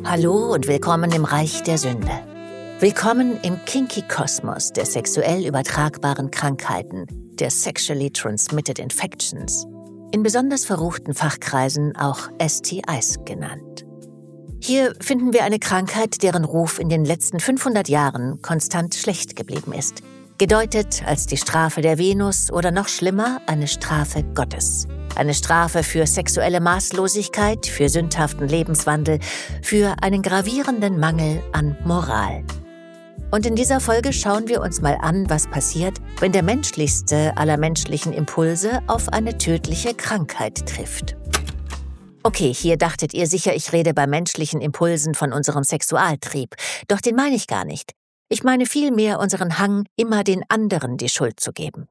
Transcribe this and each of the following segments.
Hallo und willkommen im Reich der Sünde. Willkommen im kinky Kosmos der sexuell übertragbaren Krankheiten, der Sexually Transmitted Infections, in besonders verruchten Fachkreisen auch STIs genannt. Hier finden wir eine Krankheit, deren Ruf in den letzten 500 Jahren konstant schlecht geblieben ist, gedeutet als die Strafe der Venus oder noch schlimmer, eine Strafe Gottes. Eine Strafe für sexuelle Maßlosigkeit, für sündhaften Lebenswandel, für einen gravierenden Mangel an Moral. Und in dieser Folge schauen wir uns mal an, was passiert, wenn der menschlichste aller menschlichen Impulse auf eine tödliche Krankheit trifft. Okay, hier dachtet ihr sicher, ich rede bei menschlichen Impulsen von unserem Sexualtrieb. Doch den meine ich gar nicht. Ich meine vielmehr unseren Hang, immer den anderen die Schuld zu geben.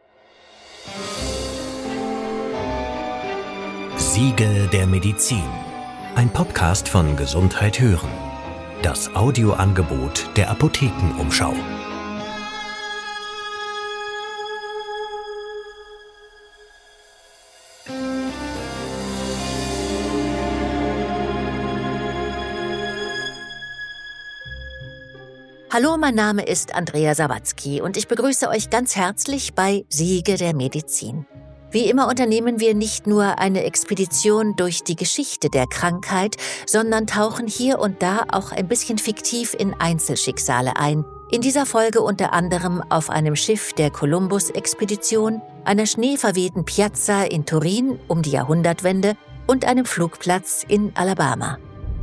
Siegel der Medizin. Ein Podcast von Gesundheit hören. Das Audioangebot der Apothekenumschau. Hallo, mein Name ist Andrea Sawatzki und ich begrüße euch ganz herzlich bei Siegel der Medizin. Wie immer unternehmen wir nicht nur eine Expedition durch die Geschichte der Krankheit, sondern tauchen hier und da auch ein bisschen fiktiv in Einzelschicksale ein. In dieser Folge unter anderem auf einem Schiff der Kolumbus-Expedition, einer schneeverwehten Piazza in Turin um die Jahrhundertwende und einem Flugplatz in Alabama.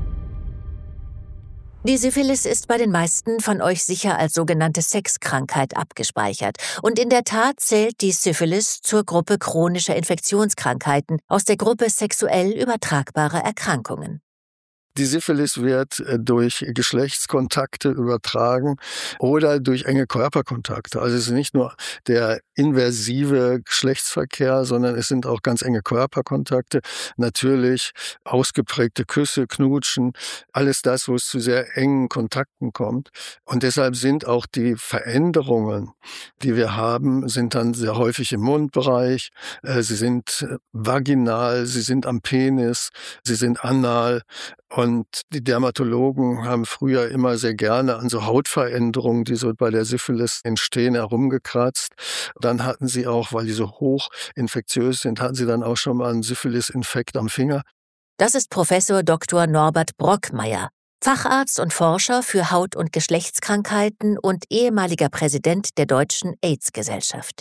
Die Syphilis ist bei den meisten von euch sicher als sogenannte Sexkrankheit abgespeichert. Und in der Tat zählt die Syphilis zur Gruppe chronischer Infektionskrankheiten aus der Gruppe sexuell übertragbarer Erkrankungen. Die Syphilis wird durch Geschlechtskontakte übertragen oder durch enge Körperkontakte. Also es ist nicht nur der inversive Geschlechtsverkehr, sondern es sind auch ganz enge Körperkontakte. Natürlich ausgeprägte Küsse, Knutschen, alles das, wo es zu sehr engen Kontakten kommt. Und deshalb sind auch die Veränderungen, die wir haben, sind dann sehr häufig im Mundbereich. Sie sind vaginal, sie sind am Penis, sie sind anal. Und die Dermatologen haben früher immer sehr gerne an so Hautveränderungen, die so bei der Syphilis entstehen, herumgekratzt. Dann hatten sie auch, weil die so hoch infektiös sind, hatten sie dann auch schon mal einen Syphilis-Infekt am Finger. Das ist Professor Dr. Norbert Brockmeier, Facharzt und Forscher für Haut- und Geschlechtskrankheiten und ehemaliger Präsident der Deutschen AIDS-Gesellschaft.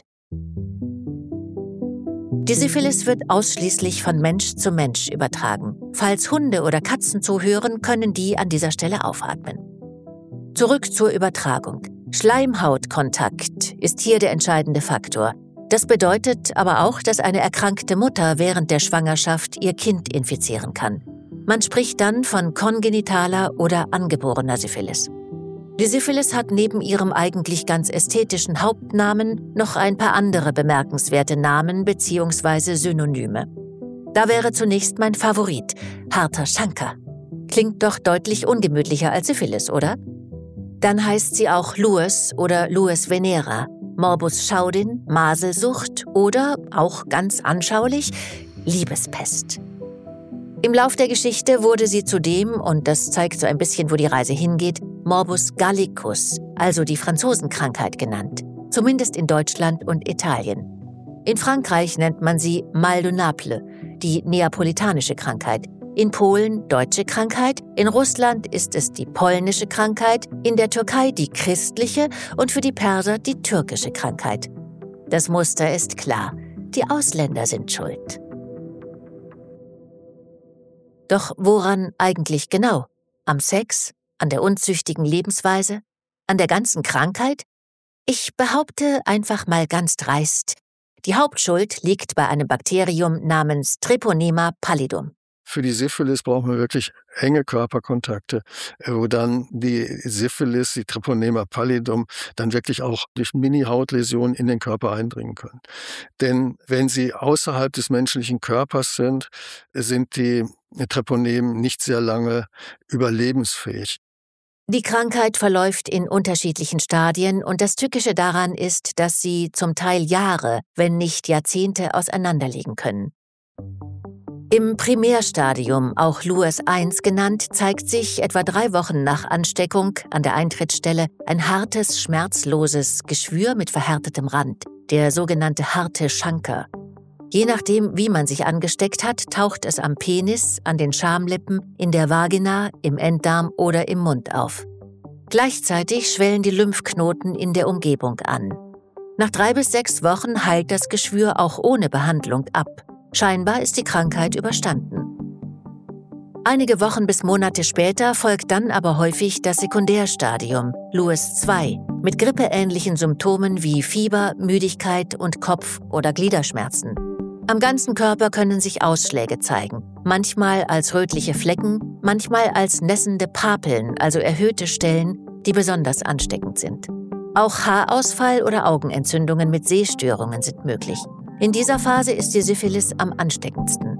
Die Syphilis wird ausschließlich von Mensch zu Mensch übertragen. Falls Hunde oder Katzen zuhören, können die an dieser Stelle aufatmen. Zurück zur Übertragung. Schleimhautkontakt ist hier der entscheidende Faktor. Das bedeutet aber auch, dass eine erkrankte Mutter während der Schwangerschaft ihr Kind infizieren kann. Man spricht dann von kongenitaler oder angeborener Syphilis. Die Syphilis hat neben ihrem eigentlich ganz ästhetischen Hauptnamen noch ein paar andere bemerkenswerte Namen bzw. Synonyme. Da wäre zunächst mein Favorit, harter Schanker. Klingt doch deutlich ungemütlicher als Syphilis, oder? Dann heißt sie auch Lues oder Lues venera, Morbus Schaudin, Maselsucht oder, auch ganz anschaulich, Liebespest. Im Lauf der Geschichte wurde sie zudem, und das zeigt so ein bisschen, wo die Reise hingeht, Morbus Gallicus, also die Franzosenkrankheit genannt, zumindest in Deutschland und Italien. In Frankreich nennt man sie Mal de Naples, die neapolitanische Krankheit. In Polen deutsche Krankheit, in Russland ist es die polnische Krankheit, in der Türkei die christliche und für die Perser die türkische Krankheit. Das Muster ist klar, die Ausländer sind schuld. Doch woran eigentlich genau? Am Sex? An der unzüchtigen Lebensweise? An der ganzen Krankheit? Ich behaupte einfach mal ganz dreist, die Hauptschuld liegt bei einem Bakterium namens Treponema pallidum. Für die Syphilis brauchen wir wirklich enge Körperkontakte, wo dann die Syphilis, die Treponema pallidum, dann wirklich auch durch Mini-Hautläsionen in den Körper eindringen können. Denn wenn sie außerhalb des menschlichen Körpers sind die Treponemen nicht sehr lange überlebensfähig. Die Krankheit verläuft in unterschiedlichen Stadien und das Tückische daran ist, dass sie zum Teil Jahre, wenn nicht Jahrzehnte auseinanderliegen können. Im Primärstadium, auch Luers 1 genannt, zeigt sich etwa 3 Wochen nach Ansteckung an der Eintrittsstelle ein hartes, schmerzloses Geschwür mit verhärtetem Rand, der sogenannte harte Schanker. Je nachdem, wie man sich angesteckt hat, taucht es am Penis, an den Schamlippen, in der Vagina, im Enddarm oder im Mund auf. Gleichzeitig schwellen die Lymphknoten in der Umgebung an. Nach 3 bis 6 Wochen heilt das Geschwür auch ohne Behandlung ab. Scheinbar ist die Krankheit überstanden. Einige Wochen bis Monate später folgt dann aber häufig das Sekundärstadium, Luers 2, mit grippeähnlichen Symptomen wie Fieber, Müdigkeit und Kopf- oder Gliederschmerzen. Am ganzen Körper können sich Ausschläge zeigen, manchmal als rötliche Flecken, manchmal als nässende Papeln, also erhöhte Stellen, die besonders ansteckend sind. Auch Haarausfall oder Augenentzündungen mit Sehstörungen sind möglich. In dieser Phase ist die Syphilis am ansteckendsten.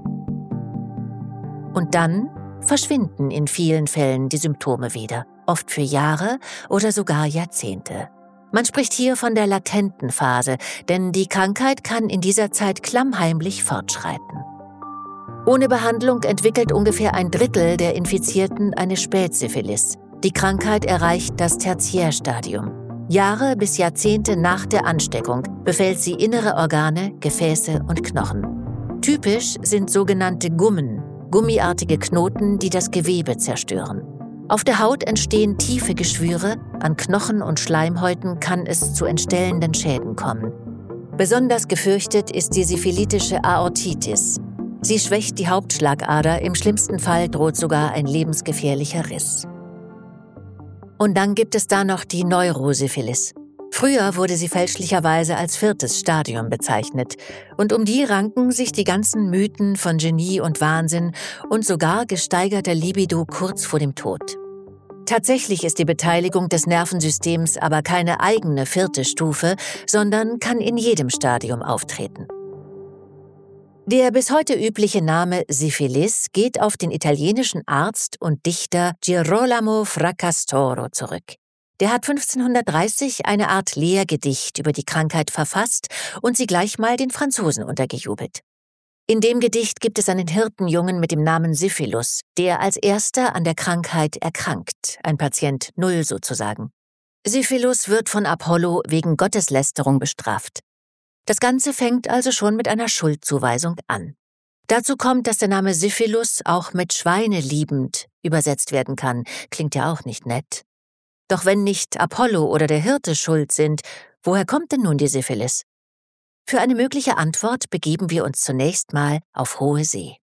Und dann verschwinden in vielen Fällen die Symptome wieder, oft für Jahre oder sogar Jahrzehnte. Man spricht hier von der latenten Phase, denn die Krankheit kann in dieser Zeit klammheimlich fortschreiten. Ohne Behandlung entwickelt ungefähr 1/3 der Infizierten eine Spätsyphilis. Die Krankheit erreicht das Tertiärstadium. Jahre bis Jahrzehnte nach der Ansteckung befällt sie innere Organe, Gefäße und Knochen. Typisch sind sogenannte Gummen, gummiartige Knoten, die das Gewebe zerstören. Auf der Haut entstehen tiefe Geschwüre, an Knochen und Schleimhäuten kann es zu entstellenden Schäden kommen. Besonders gefürchtet ist die syphilitische Aortitis. Sie schwächt die Hauptschlagader, im schlimmsten Fall droht sogar ein lebensgefährlicher Riss. Und dann gibt es da noch die Neurosyphilis. Früher wurde sie fälschlicherweise als 4. Stadium bezeichnet. Und um die ranken sich die ganzen Mythen von Genie und Wahnsinn und sogar gesteigerter Libido kurz vor dem Tod. Tatsächlich ist die Beteiligung des Nervensystems aber keine eigene 4. Stufe, sondern kann in jedem Stadium auftreten. Der bis heute übliche Name Syphilis geht auf den italienischen Arzt und Dichter Girolamo Fracastoro zurück. Der hat 1530 eine Art Lehrgedicht über die Krankheit verfasst und sie gleich mal den Franzosen untergejubelt. In dem Gedicht gibt es einen Hirtenjungen mit dem Namen Syphilus, der als erster an der Krankheit erkrankt, ein Patient Null sozusagen. Syphilus wird von Apollo wegen Gotteslästerung bestraft. Das Ganze fängt also schon mit einer Schuldzuweisung an. Dazu kommt, dass der Name Syphilus auch mit schweineliebend übersetzt werden kann. Klingt ja auch nicht nett. Doch wenn nicht Apollo oder der Hirte schuld sind, woher kommt denn nun die Syphilis? Für eine mögliche Antwort begeben wir uns zunächst mal auf hohe See.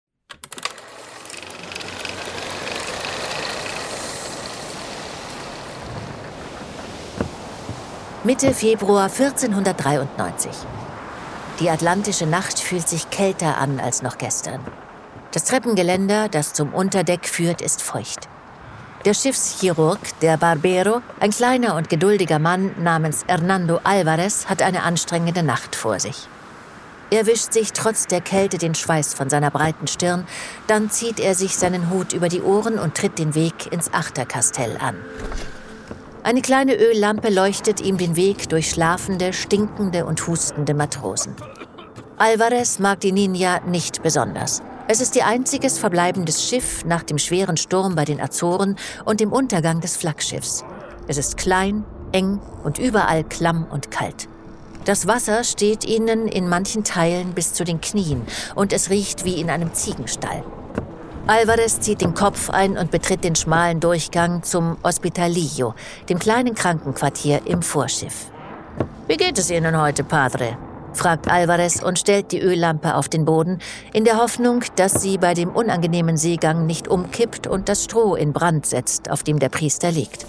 Mitte Februar 1493. Die atlantische Nacht fühlt sich kälter an als noch gestern. Das Treppengeländer, das zum Unterdeck führt, ist feucht. Der Schiffschirurg, der Barbero, ein kleiner und geduldiger Mann namens Hernando Alvarez, hat eine anstrengende Nacht vor sich. Er wischt sich trotz der Kälte den Schweiß von seiner breiten Stirn, dann zieht er sich seinen Hut über die Ohren und tritt den Weg ins Achterkastell an. Eine kleine Öllampe leuchtet ihm den Weg durch schlafende, stinkende und hustende Matrosen. Alvarez mag die Niña nicht besonders. Es ist ihr einziges verbleibendes Schiff nach dem schweren Sturm bei den Azoren und dem Untergang des Flaggschiffs. Es ist klein, eng und überall klamm und kalt. Das Wasser steht ihnen in manchen Teilen bis zu den Knien und es riecht wie in einem Ziegenstall. Alvarez zieht den Kopf ein und betritt den schmalen Durchgang zum Hospitalillo, dem kleinen Krankenquartier im Vorschiff. »Wie geht es Ihnen heute, Padre?« fragt Alvarez und stellt die Öllampe auf den Boden, in der Hoffnung, dass sie bei dem unangenehmen Seegang nicht umkippt und das Stroh in Brand setzt, auf dem der Priester liegt.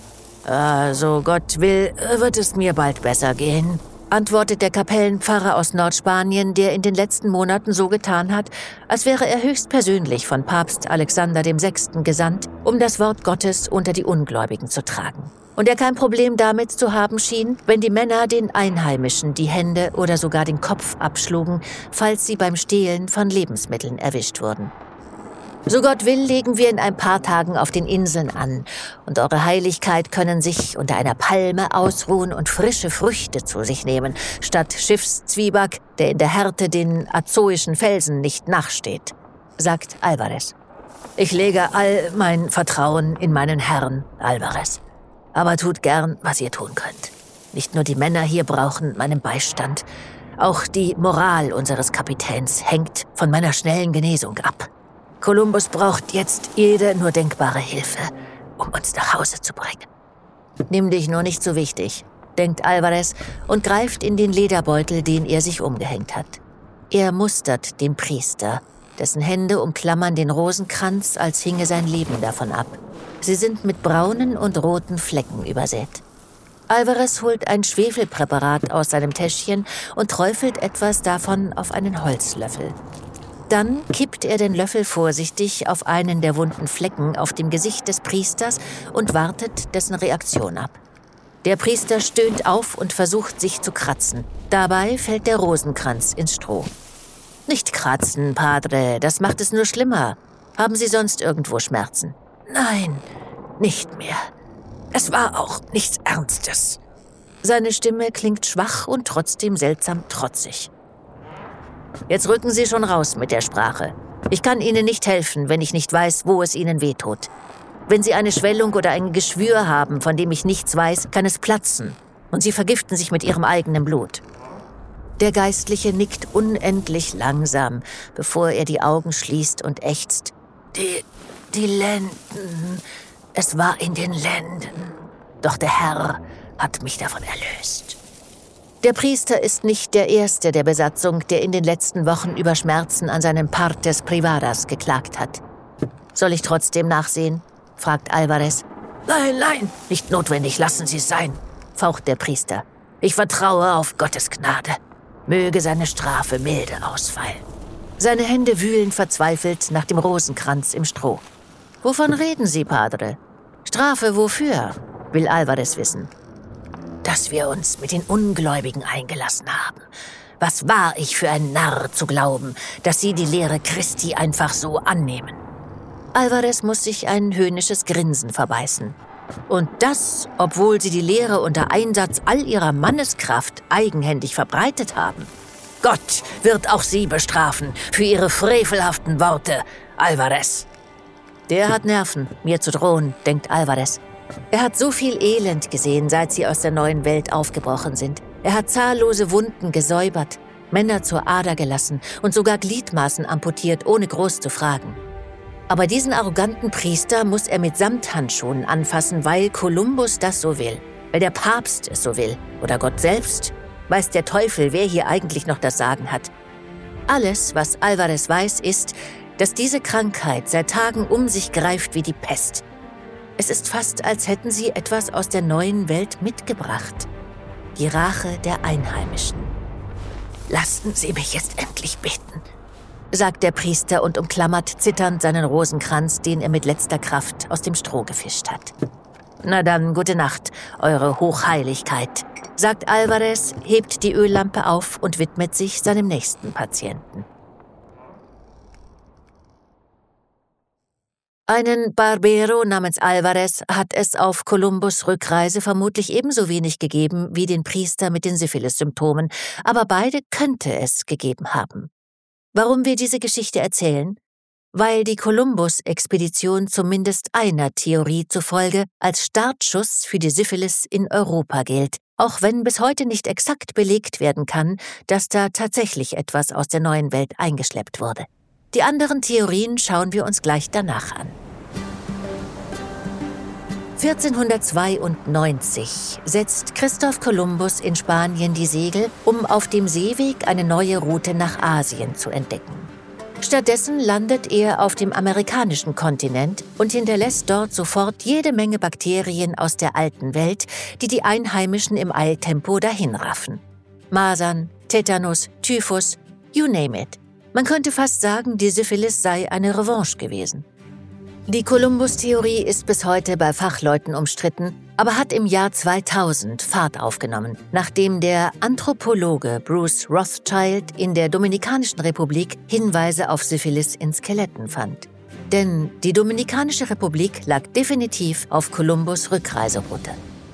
»So Gott will, wird es mir bald besser gehen«, antwortet der Kapellenpfarrer aus Nordspanien, der in den letzten Monaten so getan hat, als wäre er höchstpersönlich von Papst Alexander VI. Gesandt, um das Wort Gottes unter die Ungläubigen zu tragen. Und er kein Problem damit zu haben schien, wenn die Männer den Einheimischen die Hände oder sogar den Kopf abschlugen, falls sie beim Stehlen von Lebensmitteln erwischt wurden. »So Gott will, legen wir in ein paar Tagen auf den Inseln an, und Eure Heiligkeit können sich unter einer Palme ausruhen und frische Früchte zu sich nehmen, statt Schiffszwieback, der in der Härte den azoischen Felsen nicht nachsteht.« sagt Alvarez. »Ich lege all mein Vertrauen in meinen Herrn, Alvarez. Aber tut gern, was ihr tun könnt. Nicht nur die Männer hier brauchen meinen Beistand. Auch die Moral unseres Kapitäns hängt von meiner schnellen Genesung ab. Kolumbus braucht jetzt jede nur denkbare Hilfe, um uns nach Hause zu bringen.« »Nimm dich nur nicht so wichtig«, denkt Alvarez und greift in den Lederbeutel, den er sich umgehängt hat. Er mustert den Priester, dessen Hände umklammern den Rosenkranz, als hinge sein Leben davon ab. Sie sind mit braunen und roten Flecken übersät. Alvarez holt ein Schwefelpräparat aus seinem Täschchen und träufelt etwas davon auf einen Holzlöffel. Dann kippt er den Löffel vorsichtig auf einen der wunden Flecken auf dem Gesicht des Priesters und wartet dessen Reaktion ab. Der Priester stöhnt auf und versucht, sich zu kratzen. Dabei fällt der Rosenkranz ins Stroh. »Nicht kratzen, Padre, das macht es nur schlimmer. Haben Sie sonst irgendwo Schmerzen?« »Nein, nicht mehr. Es war auch nichts Ernstes.« Seine Stimme klingt schwach und trotzdem seltsam trotzig. »Jetzt rücken Sie schon raus mit der Sprache. Ich kann Ihnen nicht helfen, wenn ich nicht weiß, wo es Ihnen wehtut. Wenn Sie eine Schwellung oder ein Geschwür haben, von dem ich nichts weiß, kann es platzen. Und Sie vergiften sich mit Ihrem eigenen Blut.« Der Geistliche nickt unendlich langsam, bevor er die Augen schließt und ächzt. Die Lenden. Es war in den Lenden. Doch der Herr hat mich davon erlöst. Der Priester ist nicht der Erste der Besatzung, der in den letzten Wochen über Schmerzen an seinen Partes Privadas geklagt hat. »Soll ich trotzdem nachsehen?« fragt Alvarez. Nein, nicht notwendig, lassen Sie es sein«, faucht der Priester. »Ich vertraue auf Gottes Gnade. Möge seine Strafe milde ausfallen.« Seine Hände wühlen verzweifelt nach dem Rosenkranz im Stroh. »Wovon reden Sie, Padre? Strafe wofür?« will Alvarez wissen. »Dass wir uns mit den Ungläubigen eingelassen haben. Was war ich für ein Narr zu glauben, dass sie die Lehre Christi einfach so annehmen?« Alvarez muss sich ein höhnisches Grinsen verbeißen. Und das, obwohl sie die Lehre unter Einsatz all ihrer Manneskraft eigenhändig verbreitet haben. »Gott wird auch Sie bestrafen für Ihre frevelhaften Worte, Alvarez.« Der hat Nerven, mir zu drohen, denkt Alvarez. Er hat so viel Elend gesehen, seit sie aus der neuen Welt aufgebrochen sind. Er hat zahllose Wunden gesäubert, Männer zur Ader gelassen und sogar Gliedmaßen amputiert, ohne groß zu fragen. Aber diesen arroganten Priester muss er mit Samthandschuhen anfassen, weil Kolumbus das so will, weil der Papst es so will oder Gott selbst. Weiß der Teufel, wer hier eigentlich noch das Sagen hat. Alles, was Alvarez weiß, ist, dass diese Krankheit seit Tagen um sich greift wie die Pest. Es ist fast, als hätten sie etwas aus der neuen Welt mitgebracht. Die Rache der Einheimischen. »Lassen Sie mich jetzt endlich beten«, sagt der Priester und umklammert zitternd seinen Rosenkranz, den er mit letzter Kraft aus dem Stroh gefischt hat. »Na dann, gute Nacht, Eure Hochheiligkeit«, sagt Alvarez, hebt die Öllampe auf und widmet sich seinem nächsten Patienten. Einen Barbero namens Alvarez hat es auf Kolumbus' Rückreise vermutlich ebenso wenig gegeben wie den Priester mit den Syphilis-Symptomen, aber beide könnte es gegeben haben. Warum wir diese Geschichte erzählen? Weil die Kolumbus-Expedition zumindest einer Theorie zufolge als Startschuss für die Syphilis in Europa gilt, auch wenn bis heute nicht exakt belegt werden kann, dass da tatsächlich etwas aus der neuen Welt eingeschleppt wurde. Die anderen Theorien schauen wir uns gleich danach an. 1492 setzt Christoph Kolumbus in Spanien die Segel, um auf dem Seeweg eine neue Route nach Asien zu entdecken. Stattdessen landet er auf dem amerikanischen Kontinent und hinterlässt dort sofort jede Menge Bakterien aus der alten Welt, die die Einheimischen im Eiltempo dahinraffen. Masern, Tetanus, Typhus, you name it. Man könnte fast sagen, die Syphilis sei eine Revanche gewesen. Die Kolumbus-Theorie ist bis heute bei Fachleuten umstritten, aber hat im Jahr 2000 Fahrt aufgenommen, nachdem der Anthropologe Bruce Rothschild in der Dominikanischen Republik Hinweise auf Syphilis in Skeletten fand. Denn die Dominikanische Republik lag definitiv auf Kolumbus' Rückreiseroute.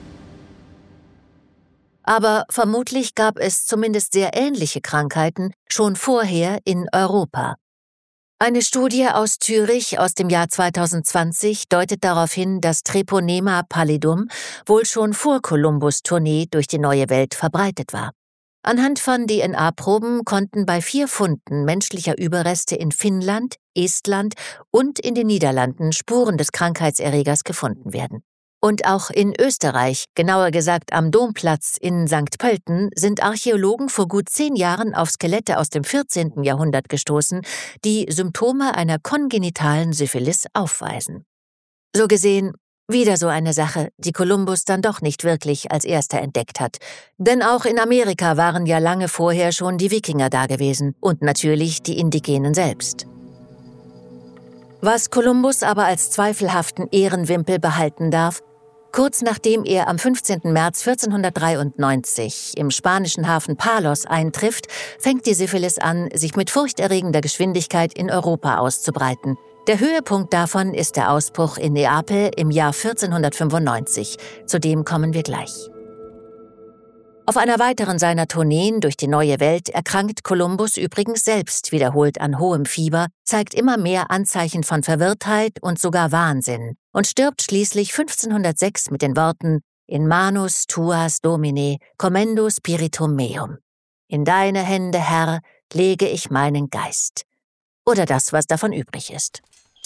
Aber vermutlich gab es zumindest sehr ähnliche Krankheiten schon vorher in Europa. Eine Studie aus Zürich aus dem Jahr 2020 deutet darauf hin, dass Treponema pallidum wohl schon vor Kolumbus' Tournee durch die neue Welt verbreitet war. Anhand von DNA-Proben konnten bei 4 Funden menschlicher Überreste in Finnland, Estland und in den Niederlanden Spuren des Krankheitserregers gefunden werden. Und auch in Österreich, genauer gesagt am Domplatz in St. Pölten, sind Archäologen vor gut 10 Jahren auf Skelette aus dem 14. Jahrhundert gestoßen, die Symptome einer kongenitalen Syphilis aufweisen. So gesehen, wieder so eine Sache, die Kolumbus dann doch nicht wirklich als erster entdeckt hat. Denn auch in Amerika waren ja lange vorher schon die Wikinger dagewesen und natürlich die Indigenen selbst. Was Kolumbus aber als zweifelhaften Ehrenwimpel behalten darf: Kurz nachdem er am 15. März 1493 im spanischen Hafen Palos eintrifft, fängt die Syphilis an, sich mit furchterregender Geschwindigkeit in Europa auszubreiten. Der Höhepunkt davon ist der Ausbruch in Neapel im Jahr 1495. Zu dem kommen wir gleich. Auf einer weiteren seiner Tourneen durch die neue Welt erkrankt Kolumbus übrigens selbst wiederholt an hohem Fieber, zeigt immer mehr Anzeichen von Verwirrtheit und sogar Wahnsinn und stirbt schließlich 1506 mit den Worten In manus tuas Domine, commendo spiritum meum. In deine Hände, Herr, lege ich meinen Geist. Oder das, was davon übrig ist.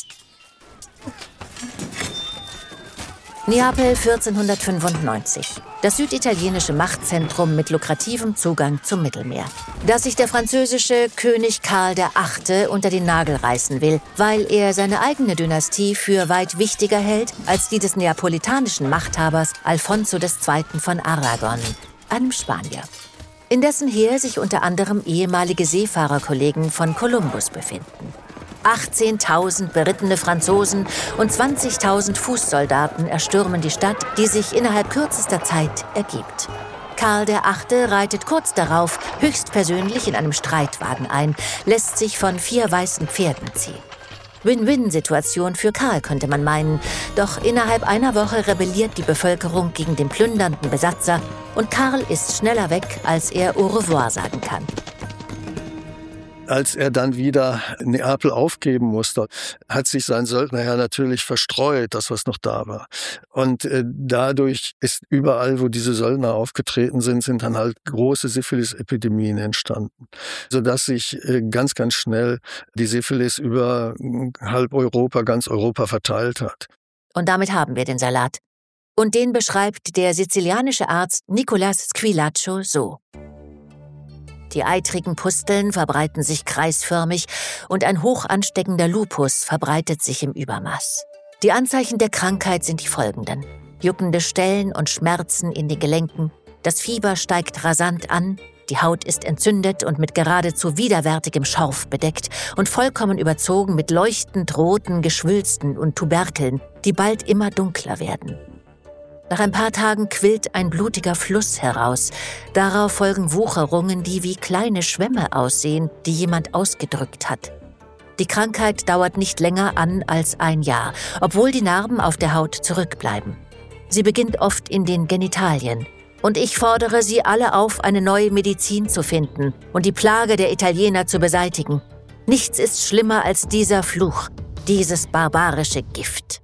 Neapel 1495. Das süditalienische Machtzentrum mit lukrativem Zugang zum Mittelmeer. Das sich der französische König Karl VIII. Unter den Nagel reißen will, weil er seine eigene Dynastie für weit wichtiger hält als die des neapolitanischen Machthabers Alfonso II. Von Aragon, einem Spanier. In dessen Heer sich unter anderem ehemalige Seefahrerkollegen von Kolumbus befinden. 18.000 berittene Franzosen und 20.000 Fußsoldaten erstürmen die Stadt, die sich innerhalb kürzester Zeit ergibt. Karl VIII. Reitet kurz darauf höchstpersönlich in einem Streitwagen ein, lässt sich von 4 weißen Pferden ziehen. Win-Win-Situation für Karl, könnte man meinen. Doch innerhalb einer Woche rebelliert die Bevölkerung gegen den plündernden Besatzer und Karl ist schneller weg, als er Au revoir sagen kann. Als er dann wieder Neapel aufgeben musste, hat sich sein Söldnerheer natürlich verstreut, das was noch da war. Und dadurch ist überall, wo diese Söldner aufgetreten sind dann halt große Syphilis-Epidemien entstanden, sodass sich ganz, ganz schnell die Syphilis über halb Europa, ganz Europa verteilt hat. Und damit haben wir den Salat. Und den beschreibt der sizilianische Arzt Nicolas Squilaccio so: Die eitrigen Pusteln verbreiten sich kreisförmig und ein hoch ansteckender Lupus verbreitet sich im Übermaß. Die Anzeichen der Krankheit sind die folgenden: juckende Stellen und Schmerzen in den Gelenken, das Fieber steigt rasant an, die Haut ist entzündet und mit geradezu widerwärtigem Schorf bedeckt und vollkommen überzogen mit leuchtend roten Geschwülsten und Tuberkeln, die bald immer dunkler werden. Nach ein paar Tagen quillt ein blutiger Fluss heraus. Darauf folgen Wucherungen, die wie kleine Schwämme aussehen, die jemand ausgedrückt hat. Die Krankheit dauert nicht länger an als 1 Jahr, obwohl die Narben auf der Haut zurückbleiben. Sie beginnt oft in den Genitalien. Und ich fordere Sie alle auf, eine neue Medizin zu finden und die Plage der Italiener zu beseitigen. Nichts ist schlimmer als dieser Fluch, dieses barbarische Gift.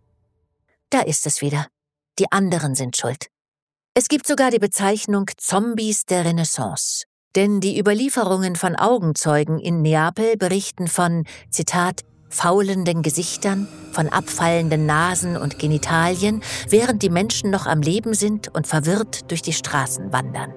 Da ist es wieder. Die anderen sind schuld. Es gibt sogar die Bezeichnung Zombies der Renaissance. Denn die Überlieferungen von Augenzeugen in Neapel berichten von, Zitat, faulenden Gesichtern, von abfallenden Nasen und Genitalien, während die Menschen noch am Leben sind und verwirrt durch die Straßen wandern.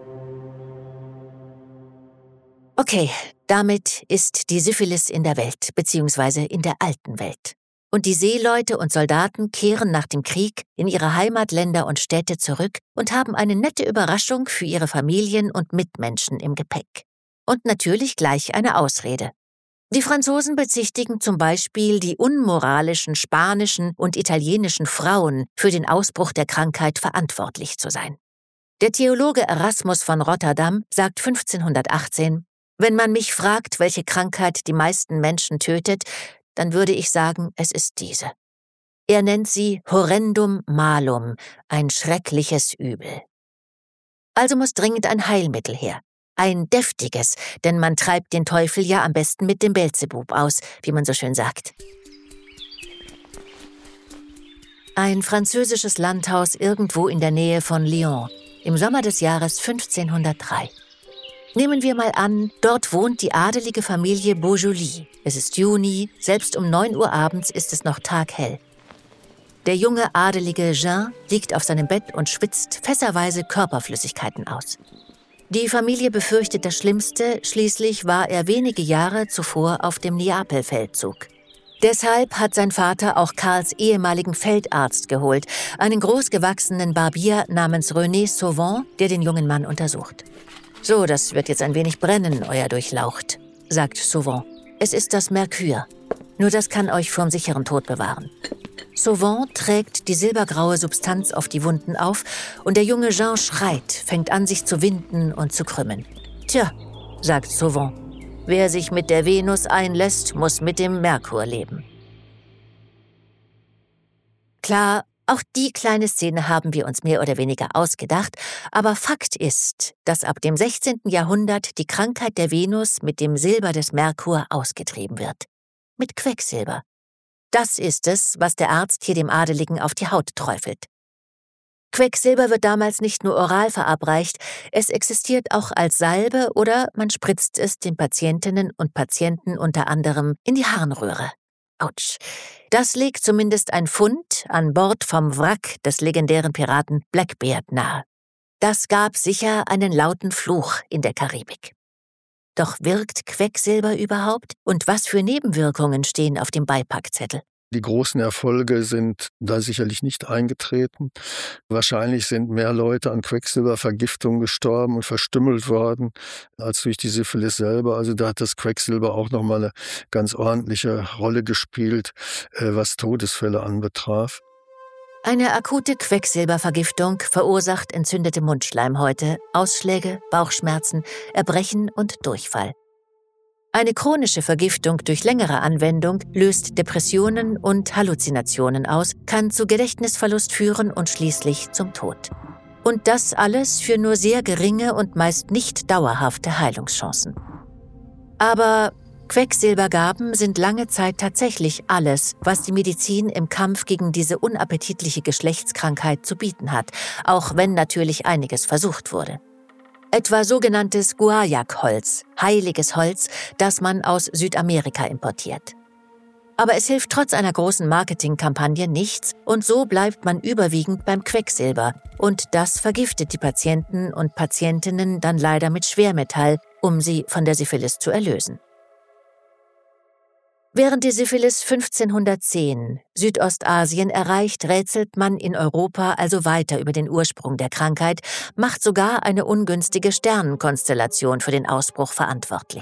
Okay, damit ist die Syphilis in der Welt, beziehungsweise in der alten Welt. Und die Seeleute und Soldaten kehren nach dem Krieg in ihre Heimatländer und Städte zurück und haben eine nette Überraschung für ihre Familien und Mitmenschen im Gepäck. Und natürlich gleich eine Ausrede. Die Franzosen bezichtigen zum Beispiel die unmoralischen spanischen und italienischen Frauen für den Ausbruch der Krankheit verantwortlich zu sein. Der Theologe Erasmus von Rotterdam sagt 1518, wenn man mich fragt, welche Krankheit die meisten Menschen tötet, dann würde ich sagen, es ist diese. Er nennt sie horrendum malum, ein schreckliches Übel. Also muss dringend ein Heilmittel her. Ein deftiges, denn man treibt den Teufel ja am besten mit dem Beelzebub aus, wie man so schön sagt. Ein französisches Landhaus irgendwo in der Nähe von Lyon, im Sommer des Jahres 1503. Nehmen wir mal an, dort wohnt die adelige Familie Beaujolais. Es ist Juni, selbst um 9 Uhr abends ist es noch taghell. Der junge adelige Jean liegt auf seinem Bett und schwitzt fässerweise Körperflüssigkeiten aus. Die Familie befürchtet das Schlimmste, schließlich war er wenige Jahre zuvor auf dem Neapel-Feldzug. Deshalb hat sein Vater auch Karls ehemaligen Feldarzt geholt, einen großgewachsenen Barbier namens René Sauvant, der den jungen Mann untersucht. »So, das wird jetzt ein wenig brennen, euer Durchlaucht«, sagt Sauvant. »Es ist das Merkur. Nur das kann euch vorm sicheren Tod bewahren.« Sauvant trägt die silbergraue Substanz auf die Wunden auf und der junge Jean schreit, fängt an, sich zu winden und zu krümmen. »Tja«, sagt Sauvant, »wer sich mit der Venus einlässt, muss mit dem Merkur leben.« Klar, auch die kleine Szene haben wir uns mehr oder weniger ausgedacht, aber Fakt ist, dass ab dem 16. Jahrhundert die Krankheit der Venus mit dem Silber des Merkur ausgetrieben wird. Mit Quecksilber. Das ist es, was der Arzt hier dem Adeligen auf die Haut träufelt. Quecksilber wird damals nicht nur oral verabreicht, es existiert auch als Salbe oder man spritzt es den Patientinnen und Patienten unter anderem in die Harnröhre. Autsch. Das legt zumindest ein Fund an Bord vom Wrack des legendären Piraten Blackbeard nahe. Das gab sicher einen lauten Fluch in der Karibik. Doch wirkt Quecksilber überhaupt? Und was für Nebenwirkungen stehen auf dem Beipackzettel? Die großen Erfolge sind da sicherlich nicht eingetreten. Wahrscheinlich sind mehr Leute an Quecksilbervergiftung gestorben und verstümmelt worden, als durch die Syphilis selber. Also da hat das Quecksilber auch nochmal eine ganz ordentliche Rolle gespielt, was Todesfälle anbetraf. Eine akute Quecksilbervergiftung verursacht entzündete Mundschleimhäute, Ausschläge, Bauchschmerzen, Erbrechen und Durchfall. Eine chronische Vergiftung durch längere Anwendung löst Depressionen und Halluzinationen aus, kann zu Gedächtnisverlust führen und schließlich zum Tod. Und das alles für nur sehr geringe und meist nicht dauerhafte Heilungschancen. Aber Quecksilbergaben sind lange Zeit tatsächlich alles, was die Medizin im Kampf gegen diese unappetitliche Geschlechtskrankheit zu bieten hat, auch wenn natürlich einiges versucht wurde. Etwa sogenanntes Guaiac-Holz, heiliges Holz, das man aus Südamerika importiert. Aber es hilft trotz einer großen Marketingkampagne nichts und so bleibt man überwiegend beim Quecksilber und das vergiftet die Patienten und Patientinnen dann leider mit Schwermetall, um sie von der Syphilis zu erlösen. Während die Syphilis 1510 Südostasien erreicht, rätselt man in Europa also weiter über den Ursprung der Krankheit, macht sogar eine ungünstige Sternenkonstellation für den Ausbruch verantwortlich.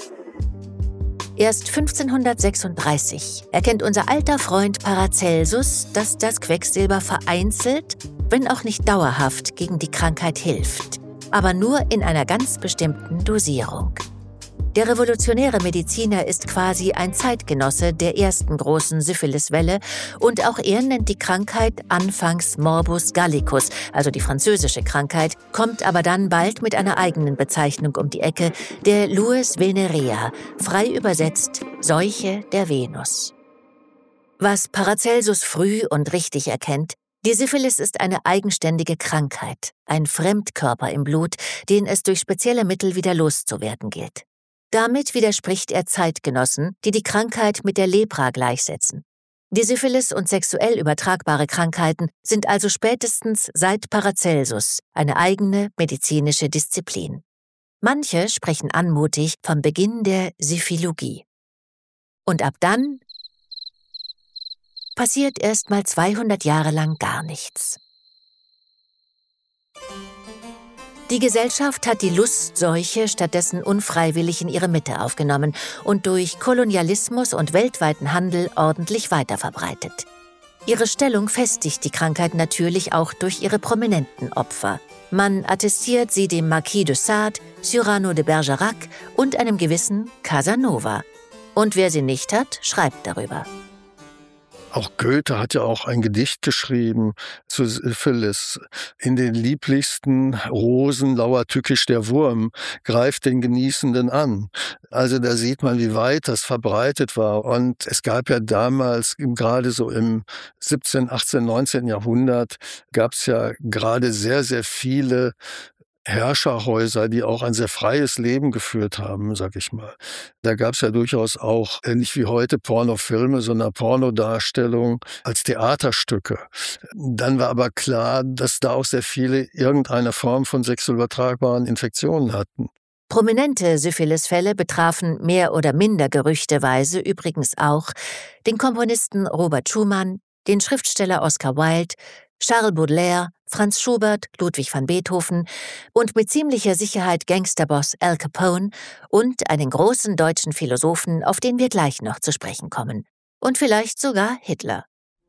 Erst 1536 erkennt unser alter Freund Paracelsus, dass das Quecksilber vereinzelt, wenn auch nicht dauerhaft, gegen die Krankheit hilft, aber nur in einer ganz bestimmten Dosierung. Der revolutionäre Mediziner ist quasi ein Zeitgenosse der ersten großen Syphiliswelle und auch er nennt die Krankheit anfangs Morbus Gallicus, also die französische Krankheit, kommt aber dann bald mit einer eigenen Bezeichnung um die Ecke, der Lues venerea, frei übersetzt Seuche der Venus. Was Paracelsus früh und richtig erkennt: Die Syphilis ist eine eigenständige Krankheit, ein Fremdkörper im Blut, den es durch spezielle Mittel wieder loszuwerden gilt. Damit widerspricht er Zeitgenossen, die die Krankheit mit der Lepra gleichsetzen. Die Syphilis und sexuell übertragbare Krankheiten sind also spätestens seit Paracelsus eine eigene medizinische Disziplin. Manche sprechen anmutig vom Beginn der Syphilologie. Und ab dann passiert erst mal 200 Jahre lang gar nichts. Die Gesellschaft hat die Lustseuche stattdessen unfreiwillig in ihre Mitte aufgenommen und durch Kolonialismus und weltweiten Handel ordentlich weiterverbreitet. Ihre Stellung festigt die Krankheit natürlich auch durch ihre prominenten Opfer. Man attestiert sie dem Marquis de Sade, Cyrano de Bergerac und einem gewissen Casanova. Und wer sie nicht hat, schreibt darüber. Auch Goethe hat ja auch ein Gedicht geschrieben zu Syphilis. In den lieblichsten Rosen lauert tückisch der Wurm, greift den Genießenden an. Also da sieht man, wie weit das verbreitet war. Und es gab ja damals, gerade so im 17., 18., 19. Jahrhundert, gab es ja gerade sehr, sehr viele Herrscherhäuser, die auch ein sehr freies Leben geführt haben, sag ich mal. Da gab es ja durchaus auch, nicht wie heute Pornofilme, sondern Pornodarstellungen als Theaterstücke. Dann war aber klar, dass da auch sehr viele irgendeine Form von sexuell übertragbaren Infektionen hatten. Prominente Syphilisfälle betrafen mehr oder minder gerüchteweise übrigens auch den Komponisten Robert Schumann, den Schriftsteller Oscar Wilde, Charles Baudelaire, Franz Schubert, Ludwig van Beethoven und mit ziemlicher Sicherheit Gangsterboss Al Capone und einen großen deutschen Philosophen, auf den wir gleich noch zu sprechen kommen. Und vielleicht sogar Hitler.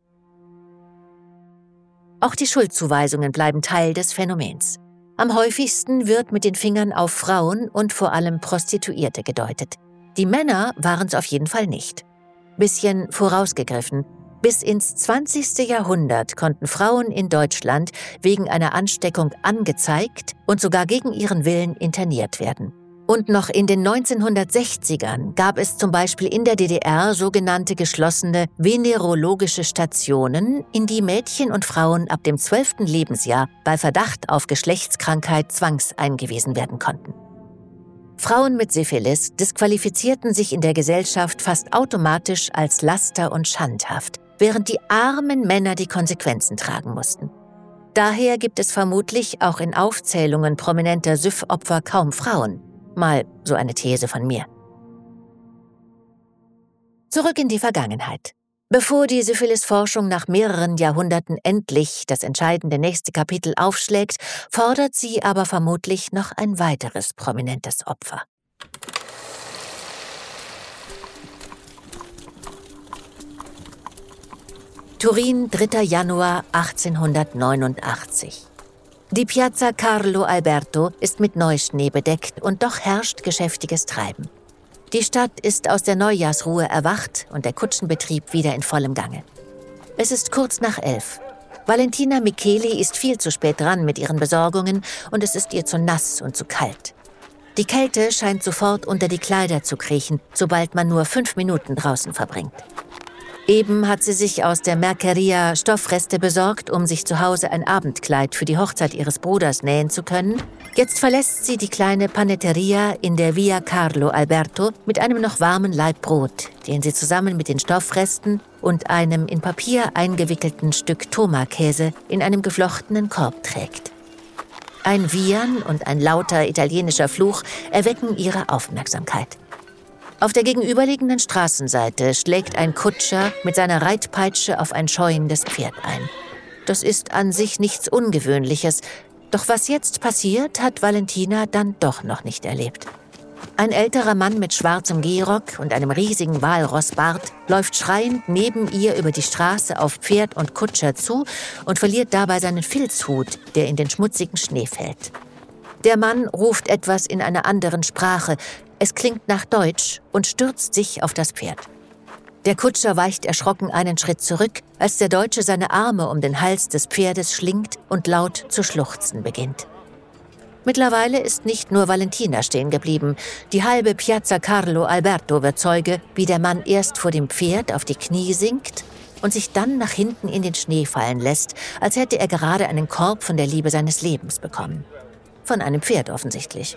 Auch die Schuldzuweisungen bleiben Teil des Phänomens. Am häufigsten wird mit den Fingern auf Frauen und vor allem Prostituierte gedeutet. Die Männer waren es auf jeden Fall nicht. Bisschen vorausgegriffen. Bis ins 20. Jahrhundert konnten Frauen in Deutschland wegen einer Ansteckung angezeigt und sogar gegen ihren Willen interniert werden. Und noch in den 1960ern gab es zum Beispiel in der DDR sogenannte geschlossene venerologische Stationen, in die Mädchen und Frauen ab dem 12. Lebensjahr bei Verdacht auf Geschlechtskrankheit zwangseingewiesen werden konnten. Frauen mit Syphilis disqualifizierten sich in der Gesellschaft fast automatisch als Laster und schandhaft, während die armen Männer die Konsequenzen tragen mussten. Daher gibt es vermutlich auch in Aufzählungen prominenter Syph-Opfer kaum Frauen. Mal so eine These von mir. Zurück in die Vergangenheit. Bevor die Syphilis-Forschung nach mehreren Jahrhunderten endlich das entscheidende nächste Kapitel aufschlägt, fordert sie aber vermutlich noch ein weiteres prominentes Opfer. Turin, 3. Januar 1889. Die Piazza Carlo Alberto ist mit Neuschnee bedeckt und doch herrscht geschäftiges Treiben. Die Stadt ist aus der Neujahrsruhe erwacht und der Kutschenbetrieb wieder in vollem Gange. Es ist kurz nach 11. Valentina Micheli ist viel zu spät dran mit ihren Besorgungen und es ist ihr zu nass und zu kalt. Die Kälte scheint sofort unter die Kleider zu kriechen, sobald man nur 5 Minuten draußen verbringt. Eben hat sie sich aus der Merceria Stoffreste besorgt, um sich zu Hause ein Abendkleid für die Hochzeit ihres Bruders nähen zu können. Jetzt verlässt sie die kleine Panetteria in der Via Carlo Alberto mit einem noch warmen Laib Brot, den sie zusammen mit den Stoffresten und einem in Papier eingewickelten Stück Tomakäse in einem geflochtenen Korb trägt. Ein Wiehern und ein lauter italienischer Fluch erwecken ihre Aufmerksamkeit. Auf der gegenüberliegenden Straßenseite schlägt ein Kutscher mit seiner Reitpeitsche auf ein scheuendes Pferd ein. Das ist an sich nichts Ungewöhnliches, doch was jetzt passiert, hat Valentina dann doch noch nicht erlebt. Ein älterer Mann mit schwarzem Gehrock und einem riesigen Walrossbart läuft schreiend neben ihr über die Straße auf Pferd und Kutscher zu und verliert dabei seinen Filzhut, der in den schmutzigen Schnee fällt. Der Mann ruft etwas in einer anderen Sprache. Es klingt nach Deutsch und stürzt sich auf das Pferd. Der Kutscher weicht erschrocken einen Schritt zurück, als der Deutsche seine Arme um den Hals des Pferdes schlingt und laut zu schluchzen beginnt. Mittlerweile ist nicht nur Valentina stehen geblieben. Die halbe Piazza Carlo Alberto wird Zeuge, wie der Mann erst vor dem Pferd auf die Knie sinkt und sich dann nach hinten in den Schnee fallen lässt, als hätte er gerade einen Korb von der Liebe seines Lebens bekommen. Von einem Pferd offensichtlich.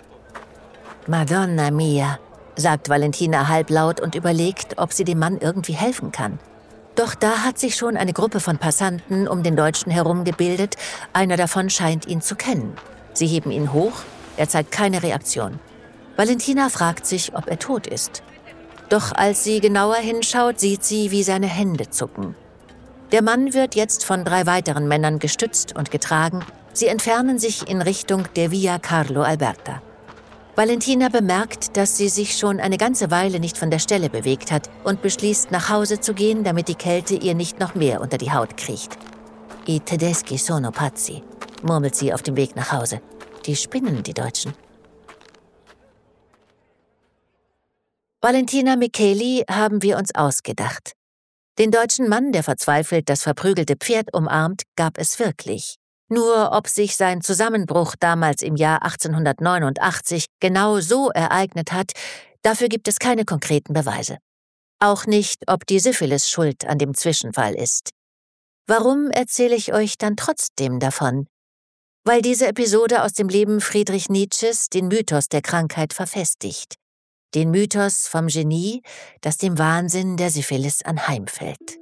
»Madonna mia«, sagt Valentina halblaut und überlegt, ob sie dem Mann irgendwie helfen kann. Doch da hat sich schon eine Gruppe von Passanten um den Deutschen herum gebildet. Einer davon scheint ihn zu kennen. Sie heben ihn hoch, er zeigt keine Reaktion. Valentina fragt sich, ob er tot ist. Doch als sie genauer hinschaut, sieht sie, wie seine Hände zucken. Der Mann wird jetzt von 3 weiteren Männern gestützt und getragen. Sie entfernen sich in Richtung der Via Carlo Alberta. Valentina bemerkt, dass sie sich schon eine ganze Weile nicht von der Stelle bewegt hat und beschließt, nach Hause zu gehen, damit die Kälte ihr nicht noch mehr unter die Haut kriecht. I tedeschi sono pazzi, murmelt sie auf dem Weg nach Hause. Die spinnen, die Deutschen. Valentina Micheli haben wir uns ausgedacht. Den deutschen Mann, der verzweifelt das verprügelte Pferd umarmt, gab es wirklich. Nur ob sich sein Zusammenbruch damals im Jahr 1889 genau so ereignet hat, dafür gibt es keine konkreten Beweise. Auch nicht, ob die Syphilis schuld an dem Zwischenfall ist. Warum erzähle ich euch dann trotzdem davon? Weil diese Episode aus dem Leben Friedrich Nietzsches den Mythos der Krankheit verfestigt. Den Mythos vom Genie, das dem Wahnsinn der Syphilis anheimfällt.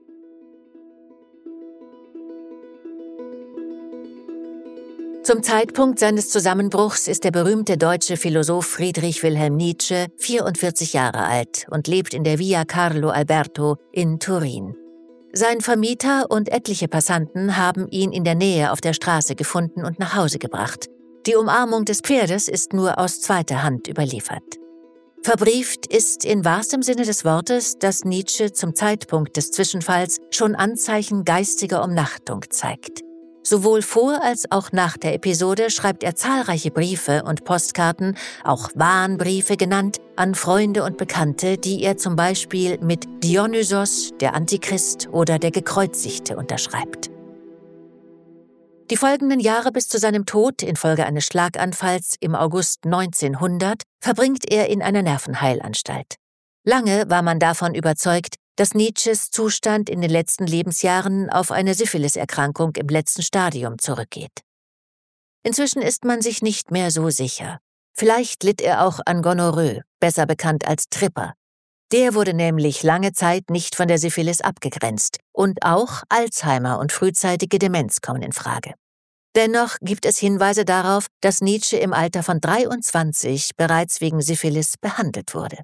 Zum Zeitpunkt seines Zusammenbruchs ist der berühmte deutsche Philosoph Friedrich Wilhelm Nietzsche 44 Jahre alt und lebt in der Via Carlo Alberto in Turin. Sein Vermieter und etliche Passanten haben ihn in der Nähe auf der Straße gefunden und nach Hause gebracht. Die Umarmung des Pferdes ist nur aus zweiter Hand überliefert. Verbrieft ist in wahrstem Sinne des Wortes, dass Nietzsche zum Zeitpunkt des Zwischenfalls schon Anzeichen geistiger Umnachtung zeigt. Sowohl vor als auch nach der Episode schreibt er zahlreiche Briefe und Postkarten, auch Warnbriefe genannt, an Freunde und Bekannte, die er zum Beispiel mit Dionysos, der Antichrist oder der Gekreuzigte unterschreibt. Die folgenden Jahre bis zu seinem Tod infolge eines Schlaganfalls im August 1900 verbringt er in einer Nervenheilanstalt. Lange war man davon überzeugt, dass Nietzsches Zustand in den letzten Lebensjahren auf eine Syphiliserkrankung im letzten Stadium zurückgeht. Inzwischen ist man sich nicht mehr so sicher. Vielleicht litt er auch an Gonorrhoe, besser bekannt als Tripper. Der wurde nämlich lange Zeit nicht von der Syphilis abgegrenzt und auch Alzheimer und frühzeitige Demenz kommen in Frage. Dennoch gibt es Hinweise darauf, dass Nietzsche im Alter von 23 bereits wegen Syphilis behandelt wurde.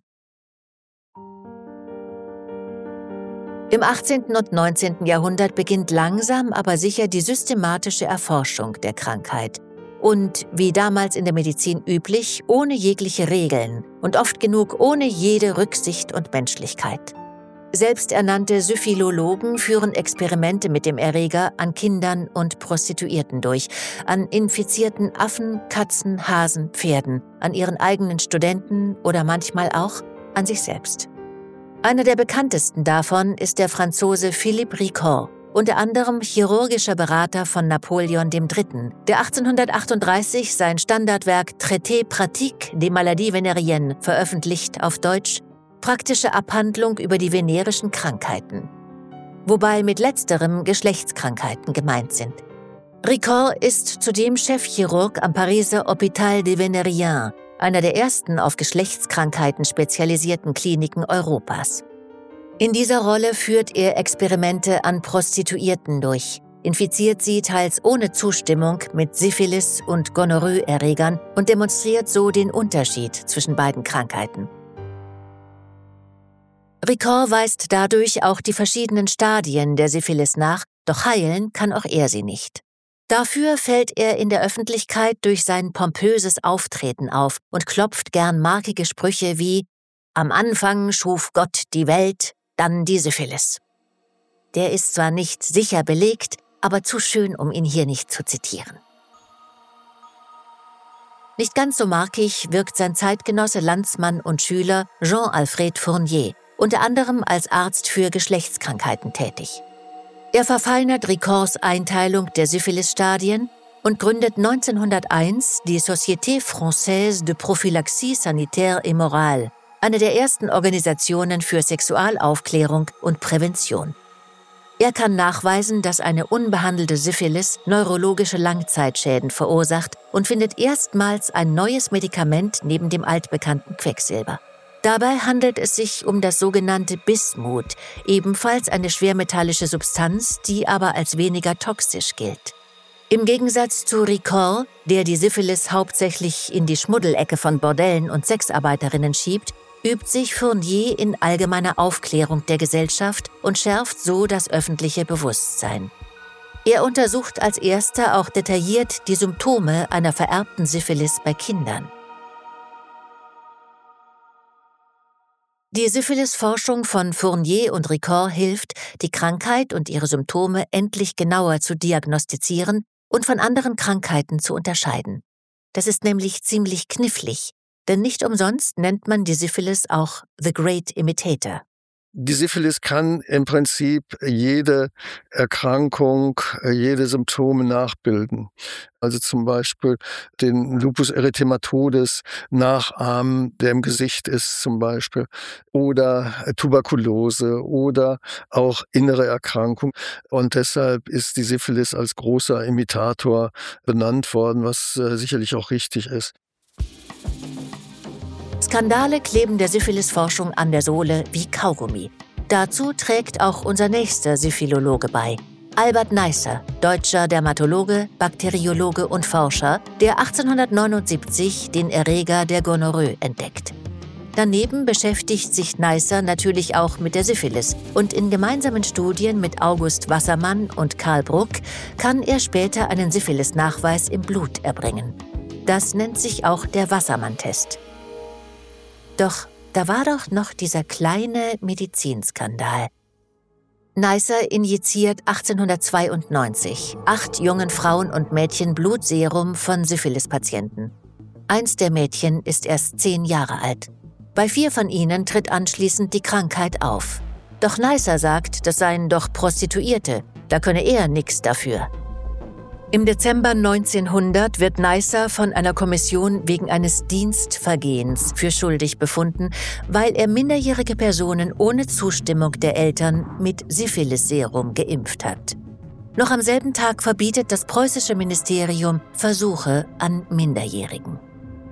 Im 18. und 19. Jahrhundert beginnt langsam, aber sicher die systematische Erforschung der Krankheit. Und, wie damals in der Medizin üblich, ohne jegliche Regeln und oft genug ohne jede Rücksicht und Menschlichkeit. Selbsternannte Syphilologen führen Experimente mit dem Erreger an Kindern und Prostituierten durch, an infizierten Affen, Katzen, Hasen, Pferden, an ihren eigenen Studenten oder manchmal auch an sich selbst. Einer der bekanntesten davon ist der Franzose Philippe Ricord, unter anderem chirurgischer Berater von Napoleon III., der 1838 sein Standardwerk Traité pratique des maladies vénériennes veröffentlicht, auf Deutsch Praktische Abhandlung über die venerischen Krankheiten, wobei mit letzterem Geschlechtskrankheiten gemeint sind. Ricord ist zudem Chefchirurg am Pariser Hôpital des Vénériens, einer der ersten auf Geschlechtskrankheiten spezialisierten Kliniken Europas. In dieser Rolle führt er Experimente an Prostituierten durch, infiziert sie teils ohne Zustimmung mit Syphilis- und Gonorrhoe-Erregern und demonstriert so den Unterschied zwischen beiden Krankheiten. Ricord weist dadurch auch die verschiedenen Stadien der Syphilis nach, doch heilen kann auch er sie nicht. Dafür fällt er in der Öffentlichkeit durch sein pompöses Auftreten auf und klopft gern markige Sprüche wie »Am Anfang schuf Gott die Welt, dann die Syphilis«. Der ist zwar nicht sicher belegt, aber zu schön, um ihn hier nicht zu zitieren. Nicht ganz so markig wirkt sein Zeitgenosse, Landsmann und Schüler Jean-Alfred Fournier, unter anderem als Arzt für Geschlechtskrankheiten tätig. Er verfeinert Ricords Einteilung der Syphilis-Stadien und gründet 1901 die Société Française de Prophylaxie Sanitaire et Morale, eine der ersten Organisationen für Sexualaufklärung und Prävention. Er kann nachweisen, dass eine unbehandelte Syphilis neurologische Langzeitschäden verursacht und findet erstmals ein neues Medikament neben dem altbekannten Quecksilber. Dabei handelt es sich um das sogenannte Bismut, ebenfalls eine schwermetallische Substanz, die aber als weniger toxisch gilt. Im Gegensatz zu Ricord, der die Syphilis hauptsächlich in die Schmuddelecke von Bordellen und Sexarbeiterinnen schiebt, übt sich Fournier in allgemeiner Aufklärung der Gesellschaft und schärft so das öffentliche Bewusstsein. Er untersucht als erster auch detailliert die Symptome einer vererbten Syphilis bei Kindern. Die Syphilis-Forschung von Fournier und Ricord hilft, die Krankheit und ihre Symptome endlich genauer zu diagnostizieren und von anderen Krankheiten zu unterscheiden. Das ist nämlich ziemlich knifflig, denn nicht umsonst nennt man die Syphilis auch The Great Imitator. Die Syphilis kann im Prinzip jede Erkrankung, jede Symptome nachbilden. Also zum Beispiel den Lupus erythematodes nachahmen, der im Gesicht ist zum Beispiel, oder Tuberkulose oder auch innere Erkrankungen. Und deshalb ist die Syphilis als großer Imitator benannt worden, was sicherlich auch richtig ist. Skandale kleben der Syphilis-Forschung an der Sohle wie Kaugummi. Dazu trägt auch unser nächster Syphilologe bei. Albert Neisser, deutscher Dermatologe, Bakteriologe und Forscher, der 1879 den Erreger der Gonorrhoe entdeckt. Daneben beschäftigt sich Neisser natürlich auch mit der Syphilis und in gemeinsamen Studien mit August Wassermann und Karl Bruck kann er später einen Syphilis-Nachweis im Blut erbringen. Das nennt sich auch der Wassermann-Test. Doch da war doch noch dieser kleine Medizinskandal. Neisser injiziert 1892 8 jungen Frauen und Mädchen Blutserum von Syphilis-Patienten. Eins der Mädchen ist erst 10 Jahre alt. Bei 4 von ihnen tritt anschließend die Krankheit auf. Doch Neisser sagt, das seien doch Prostituierte, da könne er nichts dafür. Im Dezember 1900 wird Neisser von einer Kommission wegen eines Dienstvergehens für schuldig befunden, weil er minderjährige Personen ohne Zustimmung der Eltern mit Syphilis-Serum geimpft hat. Noch am selben Tag verbietet das preußische Ministerium Versuche an Minderjährigen.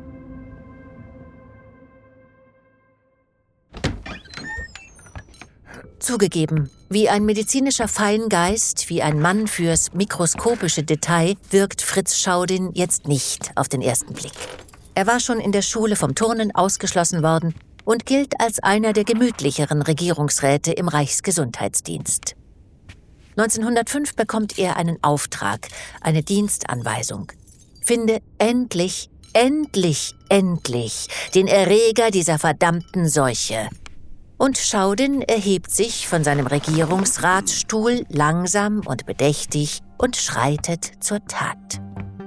Zugegeben, wie ein medizinischer Feingeist, wie ein Mann fürs mikroskopische Detail, wirkt Fritz Schaudin jetzt nicht auf den ersten Blick. Er war schon in der Schule vom Turnen ausgeschlossen worden und gilt als einer der gemütlicheren Regierungsräte im Reichsgesundheitsdienst. 1905 bekommt er einen Auftrag, eine Dienstanweisung. Finde endlich den Erreger dieser verdammten Seuche. Und Schaudin erhebt sich von seinem Regierungsratsstuhl langsam und bedächtig und schreitet zur Tat.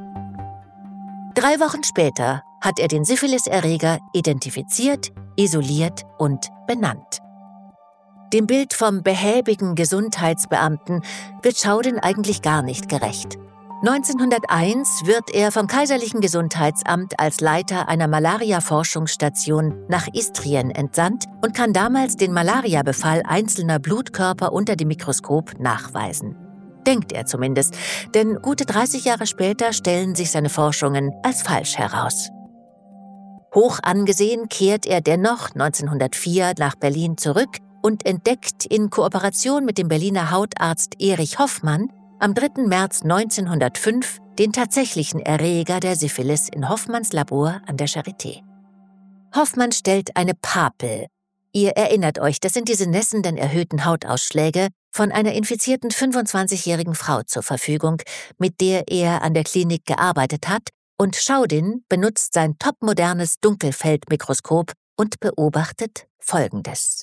3 Wochen später hat er den Syphilis-Erreger identifiziert, isoliert und benannt. Dem Bild vom behäbigen Gesundheitsbeamten wird Schaudin eigentlich gar nicht gerecht. 1901 wird er vom Kaiserlichen Gesundheitsamt als Leiter einer Malaria-Forschungsstation nach Istrien entsandt und kann damals den Malariabefall einzelner Blutkörper unter dem Mikroskop nachweisen. Denkt er zumindest, denn gute 30 Jahre später stellen sich seine Forschungen als falsch heraus. Hoch angesehen kehrt er dennoch 1904 nach Berlin zurück und entdeckt in Kooperation mit dem Berliner Hautarzt Erich Hoffmann am 3. März 1905 den tatsächlichen Erreger der Syphilis in Hoffmanns Labor an der Charité. Hoffmann stellt eine Papel. Ihr erinnert euch, das sind diese nässenden erhöhten Hautausschläge von einer infizierten 25-jährigen Frau zur Verfügung, mit der er an der Klinik gearbeitet hat, und Schaudin benutzt sein topmodernes Dunkelfeldmikroskop und beobachtet Folgendes.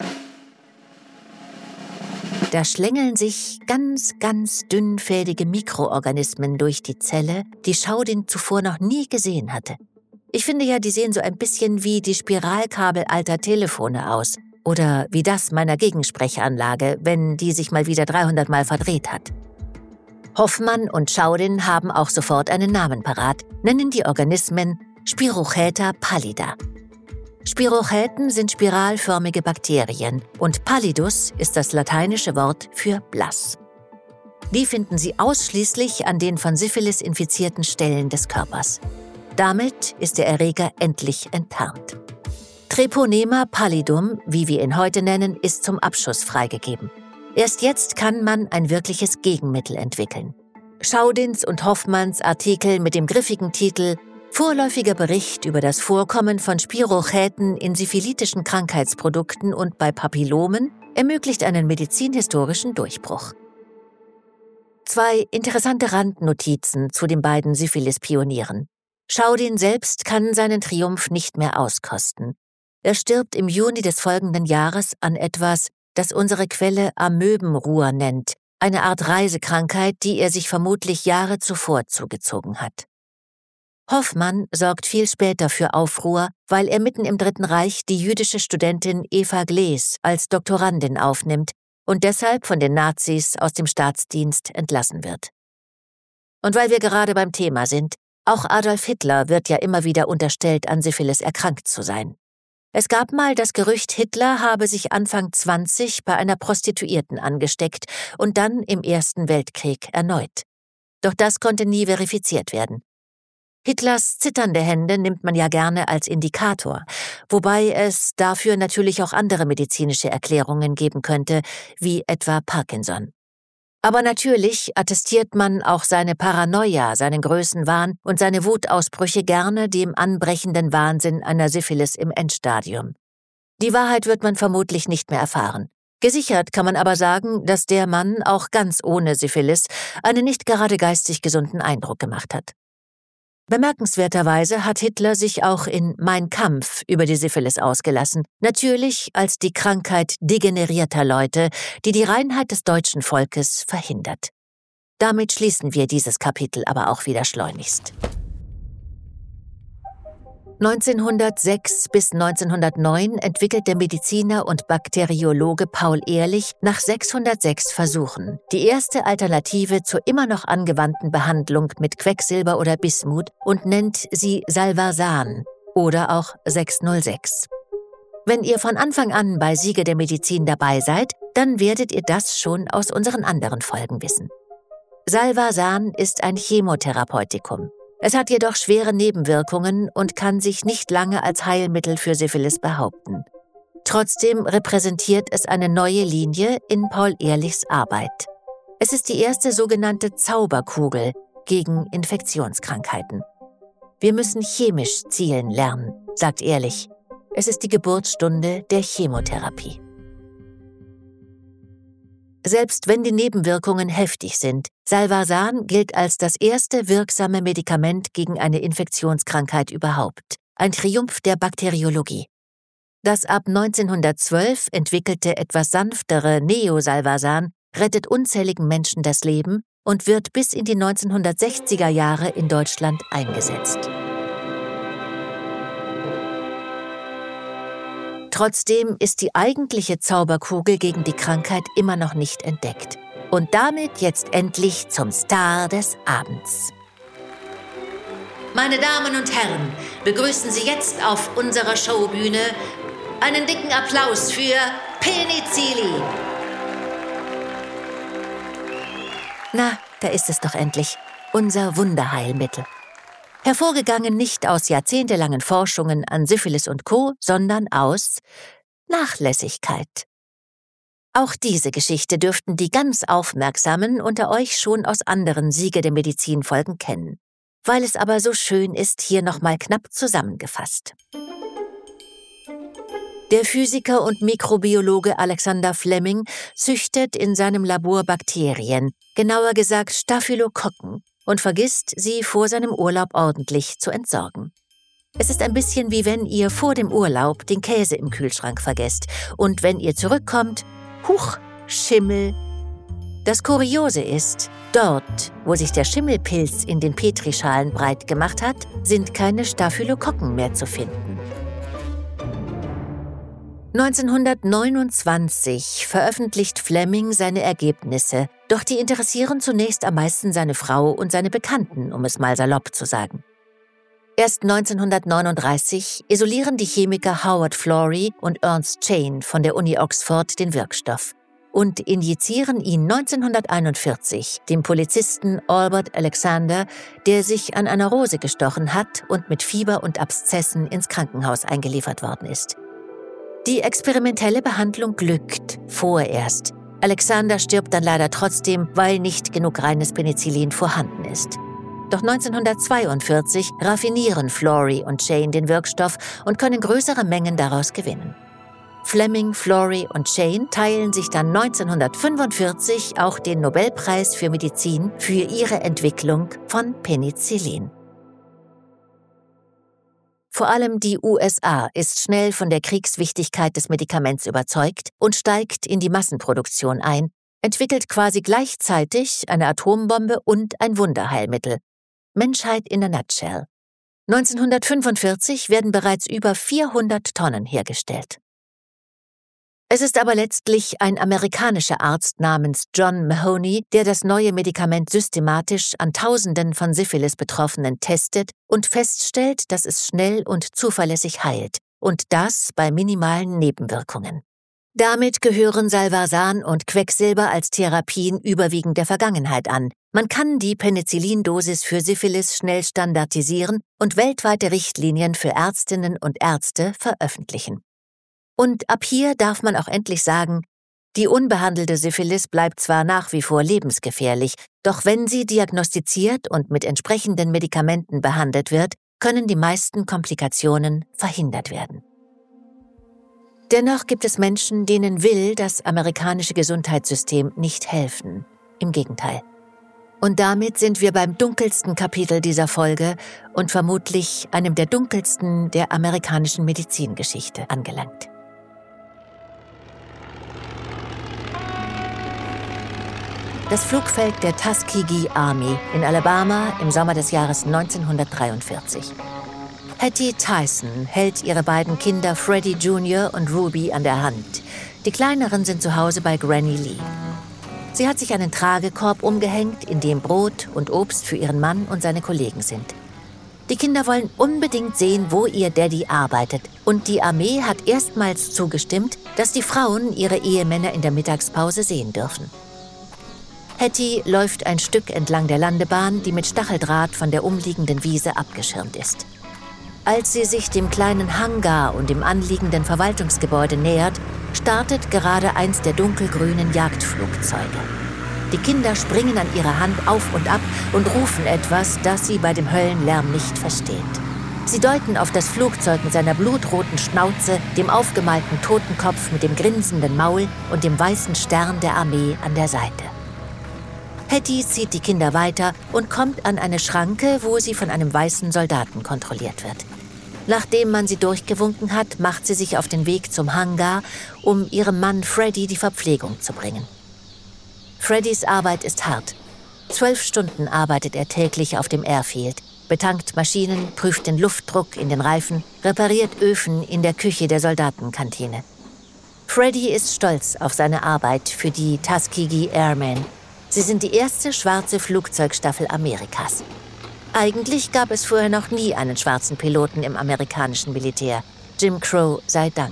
Da schlängeln sich ganz dünnfädige Mikroorganismen durch die Zelle, die Schaudin zuvor noch nie gesehen hatte. Ich finde ja, die sehen so ein bisschen wie die Spiralkabel alter Telefone aus. Oder wie das meiner Gegensprechanlage, wenn die sich mal wieder 300 Mal verdreht hat. Hoffmann und Schaudin haben auch sofort einen Namen parat, nennen die Organismen Spirochaeta pallida. Spirochäten sind spiralförmige Bakterien und pallidus ist das lateinische Wort für blass. Die finden Sie ausschließlich an den von Syphilis infizierten Stellen des Körpers. Damit ist der Erreger endlich enttarnt. Treponema pallidum, wie wir ihn heute nennen, ist zum Abschuss freigegeben. Erst jetzt kann man ein wirkliches Gegenmittel entwickeln. Schaudins und Hoffmanns Artikel mit dem griffigen Titel Vorläufiger Bericht über das Vorkommen von Spirochäten in syphilitischen Krankheitsprodukten und bei Papillomen ermöglicht einen medizinhistorischen Durchbruch. 2 interessante Randnotizen zu den beiden Syphilis-Pionieren. Schaudin selbst kann seinen Triumph nicht mehr auskosten. Er stirbt im Juni des folgenden Jahres an etwas, das unsere Quelle Amöbenruhr nennt, eine Art Reisekrankheit, die er sich vermutlich Jahre zuvor zugezogen hat. Hoffmann sorgt viel später für Aufruhr, weil er mitten im Dritten Reich die jüdische Studentin Eva Glees als Doktorandin aufnimmt und deshalb von den Nazis aus dem Staatsdienst entlassen wird. Und weil wir gerade beim Thema sind, auch Adolf Hitler wird ja immer wieder unterstellt, an Syphilis erkrankt zu sein. Es gab mal das Gerücht, Hitler habe sich Anfang 20 bei einer Prostituierten angesteckt und dann im Ersten Weltkrieg erneut. Doch das konnte nie verifiziert werden. Hitlers zitternde Hände nimmt man ja gerne als Indikator, wobei es dafür natürlich auch andere medizinische Erklärungen geben könnte, wie etwa Parkinson. Aber natürlich attestiert man auch seine Paranoia, seinen Größenwahn und seine Wutausbrüche gerne dem anbrechenden Wahnsinn einer Syphilis im Endstadium. Die Wahrheit wird man vermutlich nicht mehr erfahren. Gesichert kann man aber sagen, dass der Mann auch ganz ohne Syphilis einen nicht gerade geistig gesunden Eindruck gemacht hat. Bemerkenswerterweise hat Hitler sich auch in Mein Kampf über die Syphilis ausgelassen, natürlich als die Krankheit degenerierter Leute, die die Reinheit des deutschen Volkes verhindert. Damit schließen wir dieses Kapitel aber auch wieder schleunigst. 1906 bis 1909 entwickelt der Mediziner und Bakteriologe Paul Ehrlich nach 606 Versuchen die erste Alternative zur immer noch angewandten Behandlung mit Quecksilber oder Bismut und nennt sie Salvarsan oder auch 606. Wenn ihr von Anfang an bei Siege der Medizin dabei seid, dann werdet ihr das schon aus unseren anderen Folgen wissen. Salvarsan ist ein Chemotherapeutikum. Es hat jedoch schwere Nebenwirkungen und kann sich nicht lange als Heilmittel für Syphilis behaupten. Trotzdem repräsentiert es eine neue Linie in Paul Ehrlichs Arbeit. Es ist die erste sogenannte Zauberkugel gegen Infektionskrankheiten. Wir müssen chemisch zielen lernen, sagt Ehrlich. Es ist die Geburtsstunde der Chemotherapie. Selbst wenn die Nebenwirkungen heftig sind, Salvarsan gilt als das erste wirksame Medikament gegen eine Infektionskrankheit überhaupt. Ein Triumph der Bakteriologie. Das ab 1912 entwickelte, etwas sanftere Neosalvarsan rettet unzähligen Menschen das Leben und wird bis in die 1960er Jahre in Deutschland eingesetzt. Trotzdem ist die eigentliche Zauberkugel gegen die Krankheit immer noch nicht entdeckt. Und damit jetzt endlich zum Star des Abends. Meine Damen und Herren, begrüßen Sie jetzt auf unserer Showbühne einen dicken Applaus für Penicillin. Na, da ist es doch endlich, unser Wunderheilmittel. Hervorgegangen nicht aus jahrzehntelangen Forschungen an Syphilis und Co., sondern aus Nachlässigkeit. Auch diese Geschichte dürften die ganz Aufmerksamen unter euch schon aus anderen Siege der Medizin-Folgen kennen. Weil es aber so schön ist, hier nochmal knapp zusammengefasst. Der Physiker und Mikrobiologe Alexander Fleming züchtet in seinem Labor Bakterien, genauer gesagt Staphylokokken, und vergisst, sie vor seinem Urlaub ordentlich zu entsorgen. Es ist ein bisschen wie wenn ihr vor dem Urlaub den Käse im Kühlschrank vergesst und wenn ihr zurückkommt, huch, Schimmel. Das Kuriose ist, dort, wo sich der Schimmelpilz in den Petrischalen breit gemacht hat, sind keine Staphylokokken mehr zu finden. 1929 veröffentlicht Fleming seine Ergebnisse, doch die interessieren zunächst am meisten seine Frau und seine Bekannten, um es mal salopp zu sagen. Erst 1939 isolieren die Chemiker Howard Florey und Ernst Chain von der Uni Oxford den Wirkstoff und injizieren ihn 1941 dem Polizisten Albert Alexander, der sich an einer Rose gestochen hat und mit Fieber und Abszessen ins Krankenhaus eingeliefert worden ist. Die experimentelle Behandlung glückt, vorerst. Alexander stirbt dann leider trotzdem, weil nicht genug reines Penicillin vorhanden ist. Doch 1942 raffinieren Florey und Chain den Wirkstoff und können größere Mengen daraus gewinnen. Fleming, Florey und Chain teilen sich dann 1945 auch den Nobelpreis für Medizin für ihre Entwicklung von Penicillin. Vor allem die USA ist schnell von der Kriegswichtigkeit des Medikaments überzeugt und steigt in die Massenproduktion ein, entwickelt quasi gleichzeitig eine Atombombe und ein Wunderheilmittel. Menschheit in a nutshell. 1945 werden bereits über 400 Tonnen hergestellt. Es ist aber letztlich ein amerikanischer Arzt namens John Mahoney, der das neue Medikament systematisch an Tausenden von Syphilis-Betroffenen testet und feststellt, dass es schnell und zuverlässig heilt, und das bei minimalen Nebenwirkungen. Damit gehören Salvarsan und Quecksilber als Therapien überwiegend der Vergangenheit an. Man kann die Penicillindosis für Syphilis schnell standardisieren und weltweite Richtlinien für Ärztinnen und Ärzte veröffentlichen. Und ab hier darf man auch endlich sagen, die unbehandelte Syphilis bleibt zwar nach wie vor lebensgefährlich, doch wenn sie diagnostiziert und mit entsprechenden Medikamenten behandelt wird, können die meisten Komplikationen verhindert werden. Dennoch gibt es Menschen, denen will das amerikanische Gesundheitssystem nicht helfen. Im Gegenteil. Und damit sind wir beim dunkelsten Kapitel dieser Folge und vermutlich einem der dunkelsten der amerikanischen Medizingeschichte angelangt. Das Flugfeld der Tuskegee Army in Alabama im Sommer des Jahres 1943. Hattie Tyson hält ihre beiden Kinder Freddie Jr. und Ruby an der Hand. Die kleineren sind zu Hause bei Granny Lee. Sie hat sich einen Tragekorb umgehängt, in dem Brot und Obst für ihren Mann und seine Kollegen sind. Die Kinder wollen unbedingt sehen, wo ihr Daddy arbeitet. Und die Armee hat erstmals zugestimmt, dass die Frauen ihre Ehemänner in der Mittagspause sehen dürfen. Hattie läuft ein Stück entlang der Landebahn, die mit Stacheldraht von der umliegenden Wiese abgeschirmt ist. Als sie sich dem kleinen Hangar und dem anliegenden Verwaltungsgebäude nähert, startet gerade eins der dunkelgrünen Jagdflugzeuge. Die Kinder springen an ihrer Hand auf und ab und rufen etwas, das sie bei dem Höllenlärm nicht versteht. Sie deuten auf das Flugzeug mit seiner blutroten Schnauze, dem aufgemalten Totenkopf mit dem grinsenden Maul und dem weißen Stern der Armee an der Seite. Hattie zieht die Kinder weiter und kommt an eine Schranke, wo sie von einem weißen Soldaten kontrolliert wird. Nachdem man sie durchgewunken hat, macht sie sich auf den Weg zum Hangar, um ihrem Mann Freddie die Verpflegung zu bringen. Freddys Arbeit ist hart. 12 Stunden arbeitet er täglich auf dem Airfield, betankt Maschinen, prüft den Luftdruck in den Reifen, repariert Öfen in der Küche der Soldatenkantine. Freddie ist stolz auf seine Arbeit für die Tuskegee Airmen. Sie sind die erste schwarze Flugzeugstaffel Amerikas. Eigentlich gab es vorher noch nie einen schwarzen Piloten im amerikanischen Militär. Jim Crow sei Dank.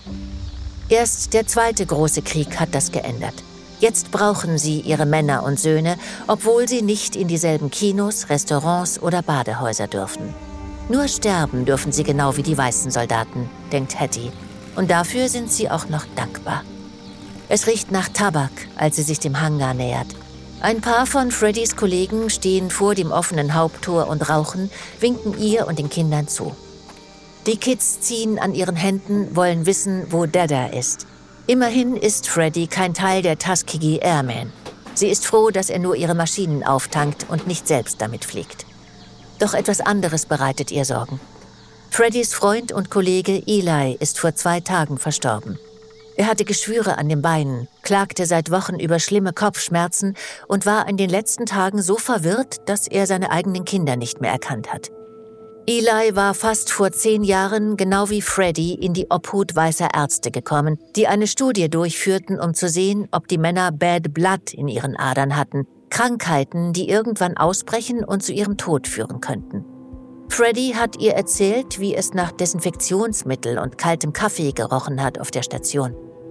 Erst der zweite große Krieg hat das geändert. Jetzt brauchen sie ihre Männer und Söhne, obwohl sie nicht in dieselben Kinos, Restaurants oder Badehäuser dürfen. Nur sterben dürfen sie genau wie die weißen Soldaten, denkt Hattie. Und dafür sind sie auch noch dankbar. Es riecht nach Tabak, als sie sich dem Hangar nähert. Ein paar von Freddys Kollegen stehen vor dem offenen Haupttor und rauchen, winken ihr und den Kindern zu. Die Kids ziehen an ihren Händen, wollen wissen, wo Dada ist. Immerhin ist Freddie kein Teil der Tuskegee Airmen. Sie ist froh, dass er nur ihre Maschinen auftankt und nicht selbst damit fliegt. Doch etwas anderes bereitet ihr Sorgen. Freddys Freund und Kollege Eli ist vor 2 Tagen verstorben. Er hatte Geschwüre an den Beinen, klagte seit Wochen über schlimme Kopfschmerzen und war in den letzten Tagen so verwirrt, dass er seine eigenen Kinder nicht mehr erkannt hat. Eli war fast vor 10 Jahren, genau wie Freddie, in die Obhut weißer Ärzte gekommen, die eine Studie durchführten, um zu sehen, ob die Männer Bad Blood in ihren Adern hatten, Krankheiten, die irgendwann ausbrechen und zu ihrem Tod führen könnten. Freddie hat ihr erzählt, wie es nach Desinfektionsmittel und kaltem Kaffee gerochen hat auf der Station.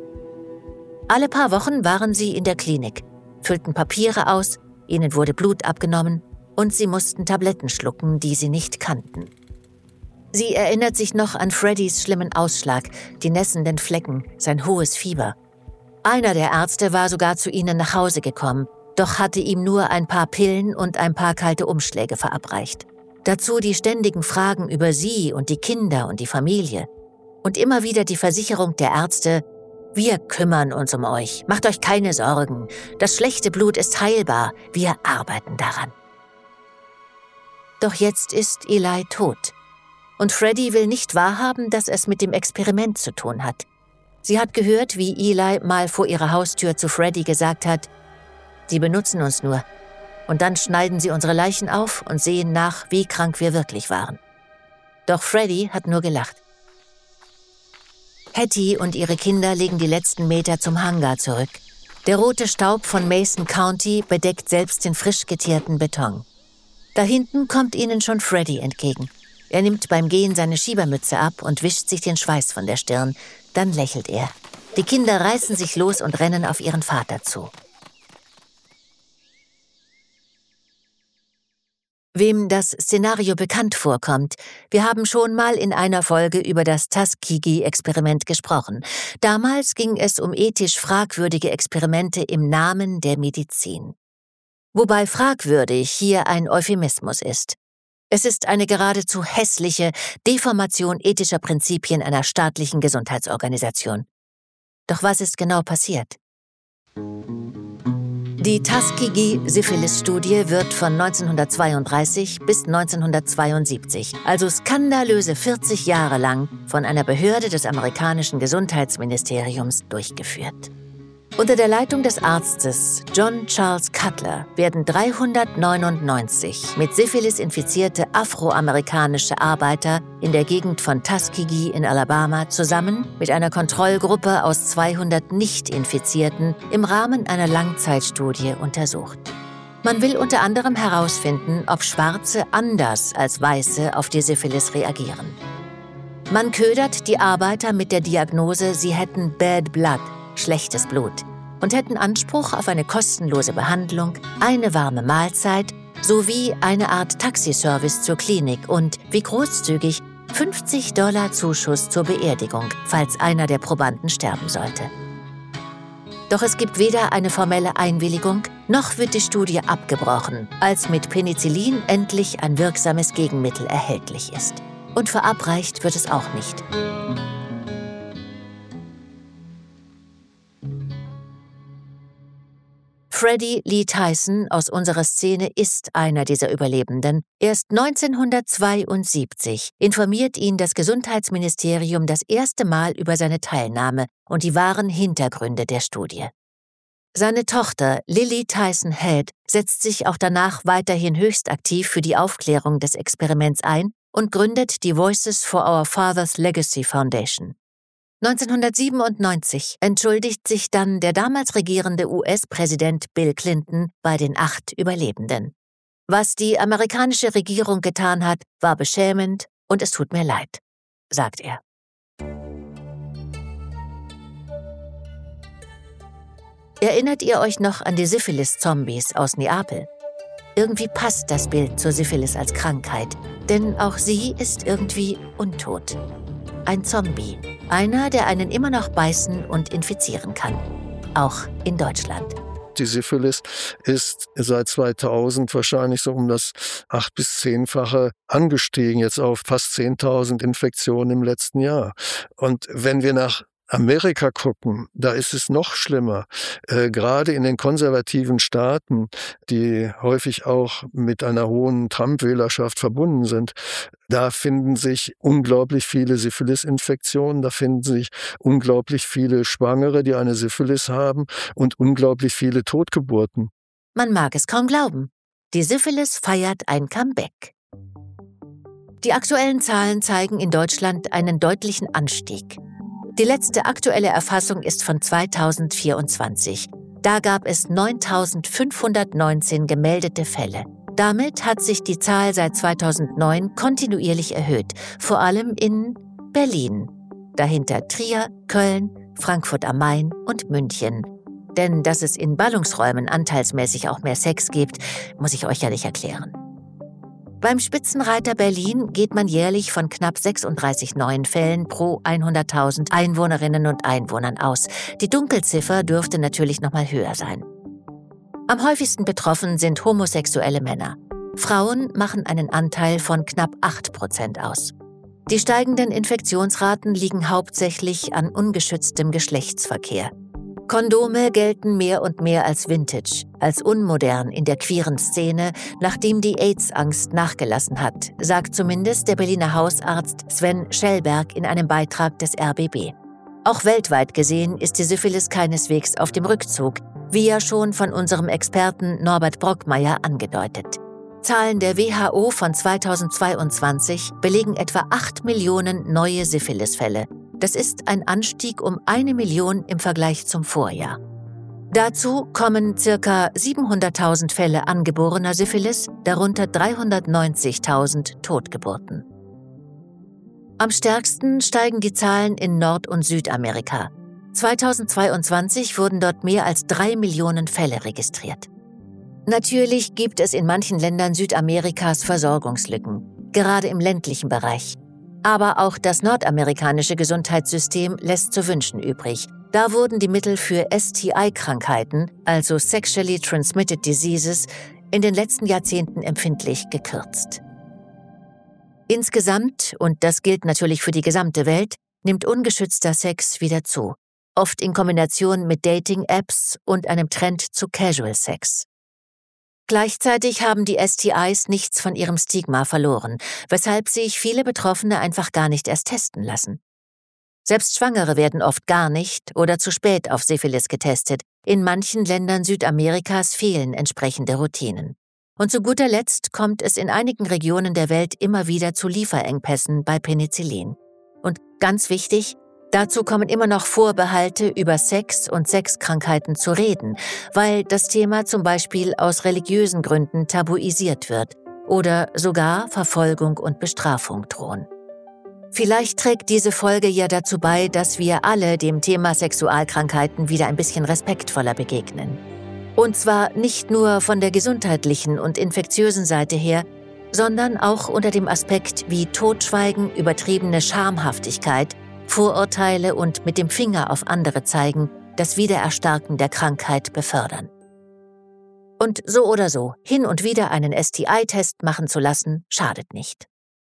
Alle paar Wochen waren sie in der Klinik, füllten Papiere aus, ihnen wurde Blut abgenommen und sie mussten Tabletten schlucken, die sie nicht kannten. Sie erinnert sich noch an Freddys schlimmen Ausschlag, die nässenden Flecken, sein hohes Fieber. Einer der Ärzte war sogar zu ihnen nach Hause gekommen, doch hatte ihm nur ein paar Pillen und ein paar kalte Umschläge verabreicht. Dazu die ständigen Fragen über sie und die Kinder und die Familie. Und immer wieder die Versicherung der Ärzte: Wir kümmern uns um euch, macht euch keine Sorgen. Das schlechte Blut ist heilbar, wir arbeiten daran. Doch jetzt ist Eli tot. Und Freddie will nicht wahrhaben, dass es mit dem Experiment zu tun hat. Sie hat gehört, wie Eli mal vor ihrer Haustür zu Freddie gesagt hat: Sie benutzen uns nur. Und dann schneiden sie unsere Leichen auf und sehen nach, wie krank wir wirklich waren. Doch Freddy hat nur gelacht. Hattie und ihre Kinder legen die letzten Meter zum Hangar zurück. Der rote Staub von Mason County bedeckt selbst den frisch getierten Beton. Da hinten kommt ihnen schon Freddy entgegen. Er nimmt beim Gehen seine Schiebermütze ab und wischt sich den Schweiß von der Stirn. Dann lächelt er. Die Kinder reißen sich los und rennen auf ihren Vater zu. Wem das Szenario bekannt vorkommt, wir haben schon mal in einer Folge über das Tuskegee-Experiment gesprochen. Damals ging es um ethisch fragwürdige Experimente im Namen der Medizin. Wobei fragwürdig hier ein Euphemismus ist. Es ist eine geradezu hässliche Deformation ethischer Prinzipien einer staatlichen Gesundheitsorganisation. Doch was ist genau passiert? Die Tuskegee-Syphilis-Studie wird von 1932 bis 1972, also skandalöse 40 Jahre lang, von einer Behörde des amerikanischen Gesundheitsministeriums durchgeführt. Unter der Leitung des Arztes John Charles Cutler werden 399 mit Syphilis infizierte afroamerikanische Arbeiter in der Gegend von Tuskegee in Alabama zusammen mit einer Kontrollgruppe aus 200 Nicht-Infizierten im Rahmen einer Langzeitstudie untersucht. Man will unter anderem herausfinden, ob Schwarze anders als Weiße auf die Syphilis reagieren. Man ködert die Arbeiter mit der Diagnose, sie hätten Bad Blood, schlechtes Blut, und hätten Anspruch auf eine kostenlose Behandlung, eine warme Mahlzeit sowie eine Art Taxiservice zur Klinik und, wie großzügig, $50 Zuschuss zur Beerdigung, falls einer der Probanden sterben sollte. Doch es gibt weder eine formelle Einwilligung, noch wird die Studie abgebrochen, als mit Penicillin endlich ein wirksames Gegenmittel erhältlich ist. Und verabreicht wird es auch nicht. Freddy Lee Tyson aus unserer Szene ist einer dieser Überlebenden. Erst 1972 informiert ihn das Gesundheitsministerium das erste Mal über seine Teilnahme und die wahren Hintergründe der Studie. Seine Tochter Lily Tyson Head setzt sich auch danach weiterhin höchst aktiv für die Aufklärung des Experiments ein und gründet die Voices for Our Father's Legacy Foundation. 1997 entschuldigt sich dann der damals regierende US-Präsident Bill Clinton bei den 8 Überlebenden. Was die amerikanische Regierung getan hat, war beschämend und es tut mir leid, sagt er. Erinnert ihr euch noch an die Syphilis-Zombies aus Neapel? Irgendwie passt das Bild zur Syphilis als Krankheit, denn auch sie ist irgendwie untot. Ein Zombie, einer, der einen immer noch beißen und infizieren kann. Auch in Deutschland. Die Syphilis ist seit 2000 wahrscheinlich so um das 8- bis 10-fache angestiegen, jetzt auf fast 10.000 Infektionen im letzten Jahr. Und wenn wir nach Amerika gucken, da ist es noch schlimmer. Gerade in den konservativen Staaten, die häufig auch mit einer hohen Trump-Wählerschaft verbunden sind, da finden sich unglaublich viele Syphilis-Infektionen, da finden sich unglaublich viele Schwangere, die eine Syphilis haben und unglaublich viele Totgeburten. Man mag es kaum glauben. Die Syphilis feiert ein Comeback. Die aktuellen Zahlen zeigen in Deutschland einen deutlichen Anstieg. Die letzte aktuelle Erfassung ist von 2024. Da gab es 9.519 gemeldete Fälle. Damit hat sich die Zahl seit 2009 kontinuierlich erhöht, vor allem in Berlin. Dahinter Trier, Köln, Frankfurt am Main und München. Denn dass es in Ballungsräumen anteilsmäßig auch mehr Sex gibt, muss ich euch ja nicht erklären. Beim Spitzenreiter Berlin geht man jährlich von knapp 36 neuen Fällen pro 100.000 Einwohnerinnen und Einwohnern aus. Die Dunkelziffer dürfte natürlich noch mal höher sein. Am häufigsten betroffen sind homosexuelle Männer. Frauen machen einen Anteil von knapp 8% aus. Die steigenden Infektionsraten liegen hauptsächlich an ungeschütztem Geschlechtsverkehr. Kondome gelten mehr und mehr als Vintage, als unmodern in der queeren Szene, nachdem die AIDS-Angst nachgelassen hat, sagt zumindest der Berliner Hausarzt Sven Schellberg in einem Beitrag des RBB. Auch weltweit gesehen ist die Syphilis keineswegs auf dem Rückzug, wie ja schon von unserem Experten Norbert Brockmeier angedeutet. Zahlen der WHO von 2022 belegen etwa 8 Millionen neue Syphilisfälle. Das ist ein Anstieg um 1 Million im Vergleich zum Vorjahr. Dazu kommen ca. 700.000 Fälle angeborener Syphilis, darunter 390.000 Totgeburten. Am stärksten steigen die Zahlen in Nord- und Südamerika. 2022 wurden dort mehr als 3 Millionen Fälle registriert. Natürlich gibt es in manchen Ländern Südamerikas Versorgungslücken, gerade im ländlichen Bereich. Aber auch das nordamerikanische Gesundheitssystem lässt zu wünschen übrig. Da wurden die Mittel für STI-Krankheiten, also Sexually Transmitted Diseases, in den letzten Jahrzehnten empfindlich gekürzt. Insgesamt, und das gilt natürlich für die gesamte Welt, nimmt ungeschützter Sex wieder zu, oft in Kombination mit Dating-Apps und einem Trend zu Casual Sex. Gleichzeitig haben die STIs nichts von ihrem Stigma verloren, weshalb sich viele Betroffene einfach gar nicht erst testen lassen. Selbst Schwangere werden oft gar nicht oder zu spät auf Syphilis getestet. In manchen Ländern Südamerikas fehlen entsprechende Routinen. Und zu guter Letzt kommt es in einigen Regionen der Welt immer wieder zu Lieferengpässen bei Penicillin. Und ganz wichtig, dazu kommen immer noch Vorbehalte, über Sex und Sexkrankheiten zu reden, weil das Thema zum Beispiel aus religiösen Gründen tabuisiert wird oder sogar Verfolgung und Bestrafung drohen. Vielleicht trägt diese Folge ja dazu bei, dass wir alle dem Thema Sexualkrankheiten wieder ein bisschen respektvoller begegnen. Und zwar nicht nur von der gesundheitlichen und infektiösen Seite her, sondern auch unter dem Aspekt, wie Totschweigen, übertriebene Schamhaftigkeit, Vorurteile und mit dem Finger auf andere zeigen, das Wiedererstarken der Krankheit befördern. Und so oder so, hin und wieder einen STI-Test machen zu lassen, schadet nicht.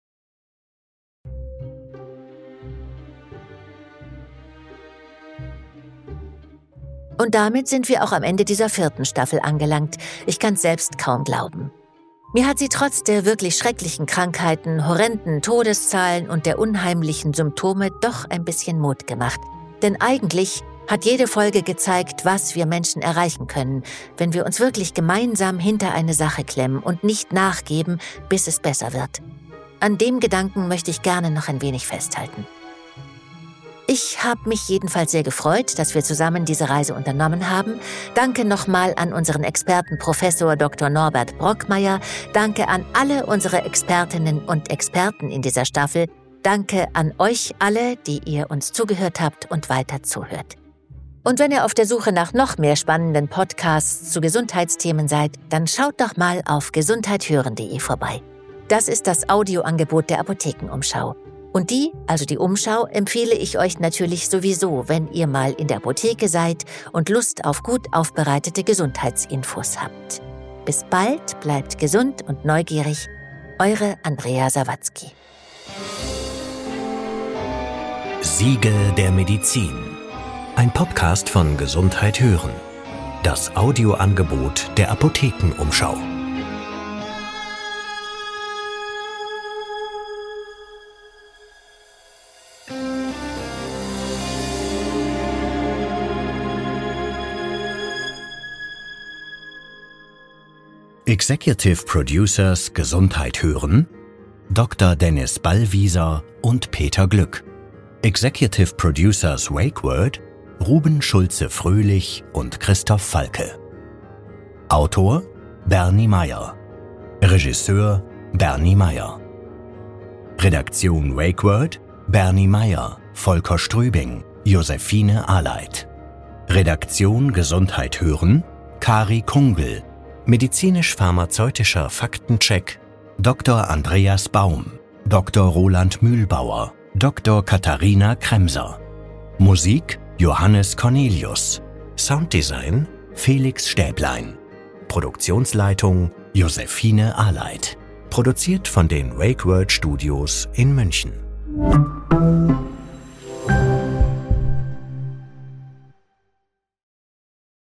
Und damit sind wir auch am Ende dieser 4. Staffel angelangt. Ich kann's selbst kaum glauben. Mir hat sie trotz der wirklich schrecklichen Krankheiten, horrenden Todeszahlen und der unheimlichen Symptome doch ein bisschen Mut gemacht. Denn eigentlich hat jede Folge gezeigt, was wir Menschen erreichen können, wenn wir uns wirklich gemeinsam hinter eine Sache klemmen und nicht nachgeben, bis es besser wird. An dem Gedanken möchte ich gerne noch ein wenig festhalten. Ich habe mich jedenfalls sehr gefreut, dass wir zusammen diese Reise unternommen haben. Danke nochmal an unseren Experten Professor Dr. Norbert Brockmeier. Danke an alle unsere Expertinnen und Experten in dieser Staffel. Danke an euch alle, die ihr uns zugehört habt und weiter zuhört. Und wenn ihr auf der Suche nach noch mehr spannenden Podcasts zu Gesundheitsthemen seid, dann schaut doch mal auf gesundheithören.de vorbei. Das ist das Audioangebot der Apothekenumschau. Und die Umschau, empfehle ich euch natürlich sowieso, wenn ihr mal in der Apotheke seid und Lust auf gut aufbereitete Gesundheitsinfos habt. Bis bald, bleibt gesund und neugierig. Eure Andrea Sawatzki. Siegel der Medizin. Ein Podcast von Gesundheit hören. Das Audioangebot der Apothekenumschau. Executive Producers Gesundheit hören: Dr. Dennis Ballwieser und Peter Glück. Executive Producers Wake Word: Ruben Schulze-Fröhlich und Christoph Falke. Autor: Bernie Meyer. Regisseur: Bernie Meyer. Redaktion Wake Word: Bernie Meyer, Volker Strübing, Josephine Ahleit. Redaktion Gesundheit hören: Kari Kungel. Medizinisch-pharmazeutischer Faktencheck: Dr. Andreas Baum, Dr. Roland Mühlbauer, Dr. Katharina Kremser. Musik: Johannes Cornelius. Sounddesign: Felix Stäblein. Produktionsleitung: Josephine Ahleit. Produziert von den Wake Word Studios in München.